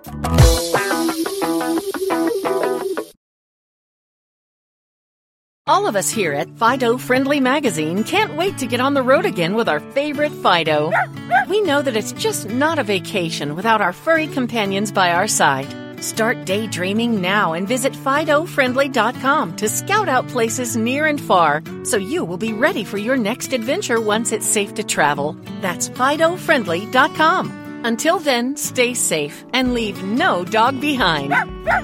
Speaker 19: All of us here at Fido Friendly Magazine can't wait to get on the road again with our favorite Fido. We know that it's just not a vacation without our furry companions by our side. Start daydreaming now and visit Fido Friendly dot com to scout out places near and far so you will be ready for your next adventure once it's safe to travel. That's Fido Friendly dot com. Until then, stay safe and leave no dog behind.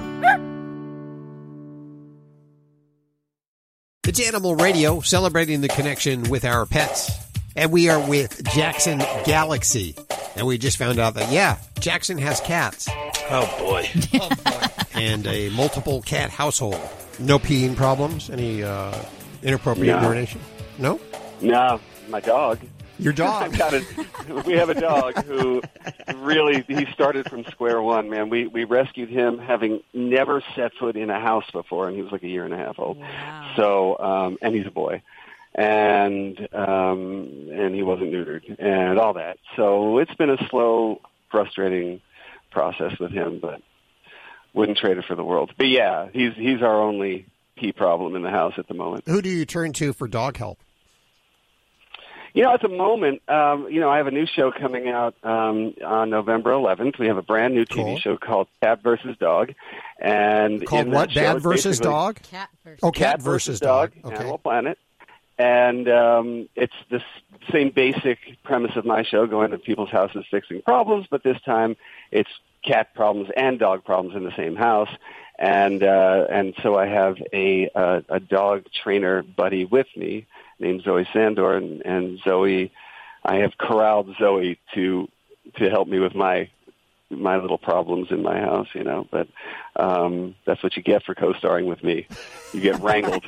Speaker 2: It's Animal Radio, celebrating the connection with our pets. And we are with Jackson Galaxy. And we just found out that, yeah, Jackson has cats.
Speaker 16: Oh, boy.
Speaker 2: Oh, boy. And a multiple cat household. No peeing problems? Any uh, inappropriate
Speaker 15: No.
Speaker 2: urination? No?
Speaker 15: No, my dog.
Speaker 2: Your dog?
Speaker 15: I've got a, we have a dog who really, he started from square one, man. We we rescued him having never set foot in a house before, and he was like a year and a half old. Wow. So, um, and he's a boy. And um, and he wasn't neutered and all that. So it's been a slow, frustrating process with him, but wouldn't trade it for the world. But yeah, he's he's our only pee problem in the house at the moment.
Speaker 2: Who do you turn to for dog help?
Speaker 15: You know, at the moment, um, you know, I have a new show coming out um, on November eleventh. We have a brand new T V
Speaker 2: Cool.
Speaker 15: show called Cat versus Dog, and
Speaker 2: Called
Speaker 15: in
Speaker 2: what?
Speaker 15: that show,
Speaker 2: Dad
Speaker 15: it's
Speaker 2: versus
Speaker 15: basically-
Speaker 2: dog?
Speaker 7: Cat versus
Speaker 2: Oh, cat, versus dog. Okay.
Speaker 15: Animal Planet. And um, it's the s- same basic premise of my show, going to people's houses fixing problems, but this time it's cat problems and dog problems in the same house. And uh, and so I have a uh, a dog trainer buddy with me named Zoe Sandor, and, and Zoe, I have corralled Zoe to to help me with my my little problems in my house, you know. But um, that's what you get for co-starring with me. You get wrangled.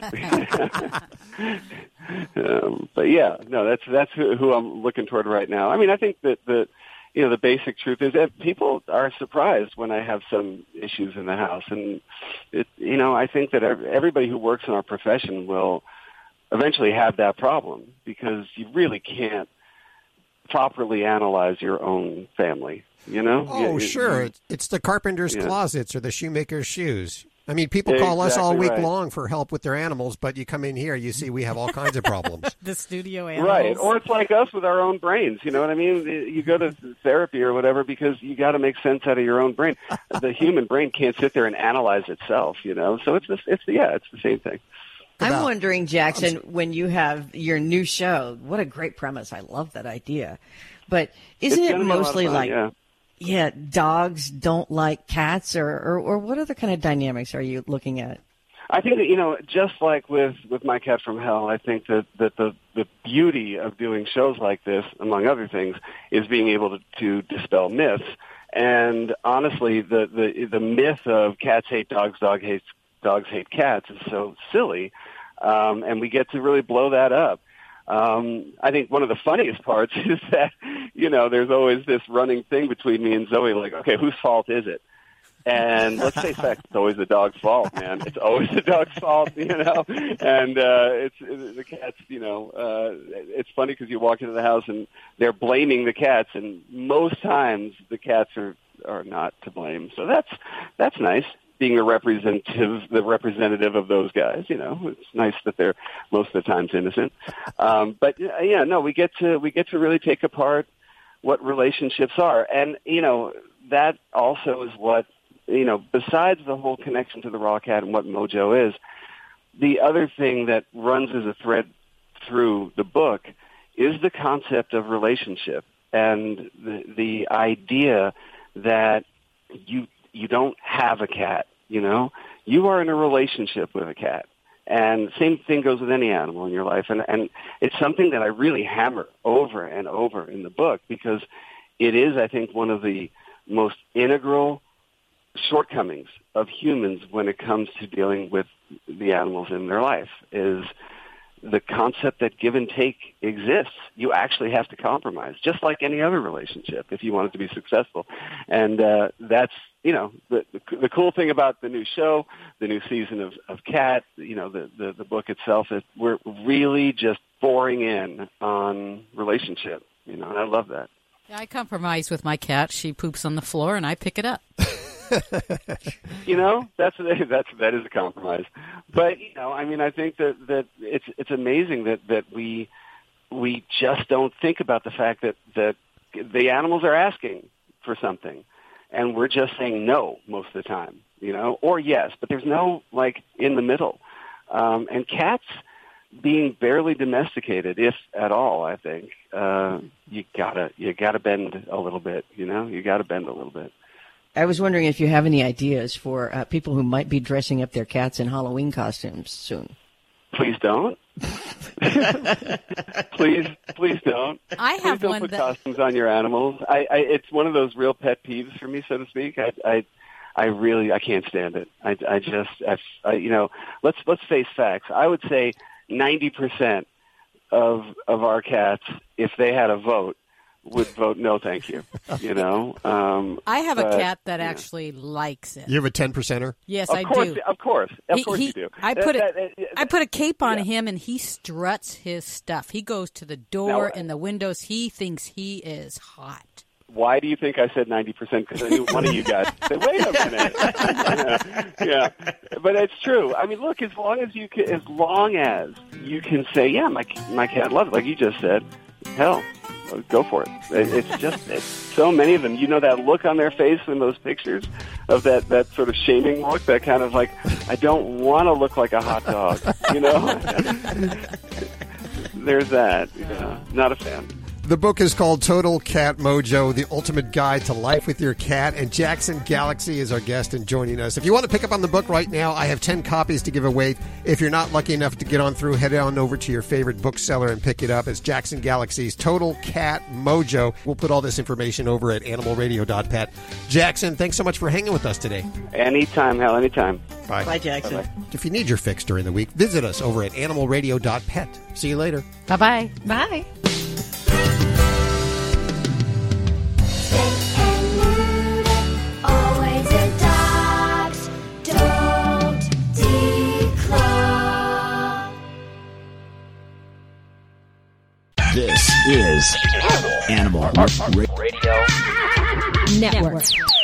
Speaker 15: um, but yeah, no, that's that's who, who I'm looking toward right now. I mean, I think that the you know the basic truth is that people are surprised when I have some issues in the house, and it, you know I think that everybody who works in our profession will eventually have that problem, because you really can't properly analyze your own family. You know?
Speaker 2: Oh,
Speaker 15: You-
Speaker 2: sure.
Speaker 15: you-
Speaker 2: It's, it's the carpenter's
Speaker 15: Yeah.
Speaker 2: closets or the shoemaker's shoes. I mean, people call us all
Speaker 15: Exactly
Speaker 2: week
Speaker 15: right.
Speaker 2: long for help with their animals, but you come in here, you see we have all kinds of problems.
Speaker 7: The studio animals.
Speaker 15: Right, or it's like us with our own brains. You know what I mean? You go to therapy or whatever because you got to make sense out of your own brain. The human brain can't sit there and analyze itself. You know, so it's this, it's yeah, it's the same thing.
Speaker 5: I'm wondering, Jackson, when you have your new show, what a great premise. I love that idea. But isn't
Speaker 15: It's
Speaker 5: it
Speaker 15: gonna be a lot of
Speaker 5: mostly
Speaker 15: fun,
Speaker 5: like,
Speaker 15: yeah.
Speaker 5: yeah, dogs don't like cats, or, or, or what other kind of dynamics are you looking at?
Speaker 15: I think that, you know, just like with, with My Cat from Hell, I think that, that the, the beauty of doing shows like this, among other things, is being able to, to dispel myths. And honestly, the, the, the myth of cats hate dogs, dog hates, dogs hate cats is so silly. Um, and we get to really blow that up. Um, I think one of the funniest parts is that, you know, there's always this running thing between me and Zoe, like, okay, whose fault is it? And let's face facts, it's always the dog's fault, man. It's always the dog's fault, you know. And uh, it's, it's the cats, you know. Uh, it's funny because you walk into the house and they're blaming the cats, and most times the cats are are not to blame. So that's that's nice, being a representative, the representative of those guys. You know, it's nice that they're most of the times innocent. Um, but yeah, no, we get to we get to really take apart what relationships are, and you know that also is what. You know, besides the whole connection to the raw cat and what Mojo is, the other thing that runs as a thread through the book is the concept of relationship and the, the idea that you you don't have a cat, you know? You are in a relationship with a cat. And same thing goes with any animal in your life. And, and it's something that I really hammer over and over in the book because it is, I think, one of the most integral shortcomings of humans when it comes to dealing with the animals in their life is the concept that give and take exists. You actually have to compromise, just like any other relationship, if you want it to be successful. And uh, that's, you know, the, the the cool thing about the new show, the new season of, of Cat, you know, the, the, the book itself, is we're really just boring in on relationship, you know, and I love that.
Speaker 7: I compromise with my cat. She poops on the floor, and I pick it up.
Speaker 15: You know, that's that's that is a compromise. But you know, I mean, I think that, that it's it's amazing that, that we we just don't think about the fact that, that the animals are asking for something, and we're just saying no most of the time, you know, or yes, but there's no, like, in the middle. Um, and cats being barely domesticated, if at all, I think, uh, you gotta, you gotta bend a little bit, you know, you gotta bend a little bit.
Speaker 5: I was wondering if you have any ideas for uh, people who might be dressing up their cats in Halloween costumes soon.
Speaker 15: Please don't. please, please don't.
Speaker 7: I have
Speaker 15: please don't
Speaker 7: one
Speaker 15: put
Speaker 7: that...
Speaker 15: costumes on your animals. I, I, it's one of those real pet peeves for me, so to speak. I, I, I really, I can't stand it. I, I just, I, I, you know, let's let's face facts. I would say ninety percent of of our cats, if they had a vote, would vote no, thank you. You know, um,
Speaker 7: I have
Speaker 15: but,
Speaker 7: a cat that
Speaker 15: yeah.
Speaker 7: actually likes it.
Speaker 2: You have a ten percenter?
Speaker 7: Yes,
Speaker 15: of
Speaker 7: I
Speaker 15: course,
Speaker 7: do.
Speaker 15: Of course, of
Speaker 7: he,
Speaker 15: course
Speaker 7: he,
Speaker 15: you do.
Speaker 7: I put
Speaker 15: that,
Speaker 7: it.
Speaker 15: that,
Speaker 7: I put a cape on
Speaker 15: yeah.
Speaker 7: him, and he struts his stuff. He goes to the door
Speaker 15: Now,
Speaker 7: and the windows. He thinks he is hot.
Speaker 15: Why do you think I said ninety percent? Because I knew one of you guys said, wait a minute. yeah. But it's true. I mean, look, as long as you can, as long as you can say, yeah, my my cat loves it, like you just said, hell, go for it. It's just, it's so many of them. You know that look on their face in those pictures of that, that sort of shaming look, that kind of like, I don't want to look like a hot dog, you know? There's that. You know, not a fan.
Speaker 2: The book is called Total Cat Mojo, The Ultimate Guide to Life with Your Cat, and Jackson Galaxy is our guest and joining us. If you want to pick up on the book right now, I have ten copies to give away. If you're not lucky enough to get on through, head on over to your favorite bookseller and pick it up. It's Jackson Galaxy's Total Cat Mojo. We'll put all this information over at animal radio dot pet. Jackson, thanks so much for hanging with us today.
Speaker 15: Anytime, Hal, anytime.
Speaker 2: Bye.
Speaker 5: Bye, Jackson.
Speaker 15: Bye-bye.
Speaker 2: If you need your fix during the week, visit us over at animal radio dot pet. See you later.
Speaker 7: Bye-bye.
Speaker 4: Bye.
Speaker 16: This is Animal Radio Network.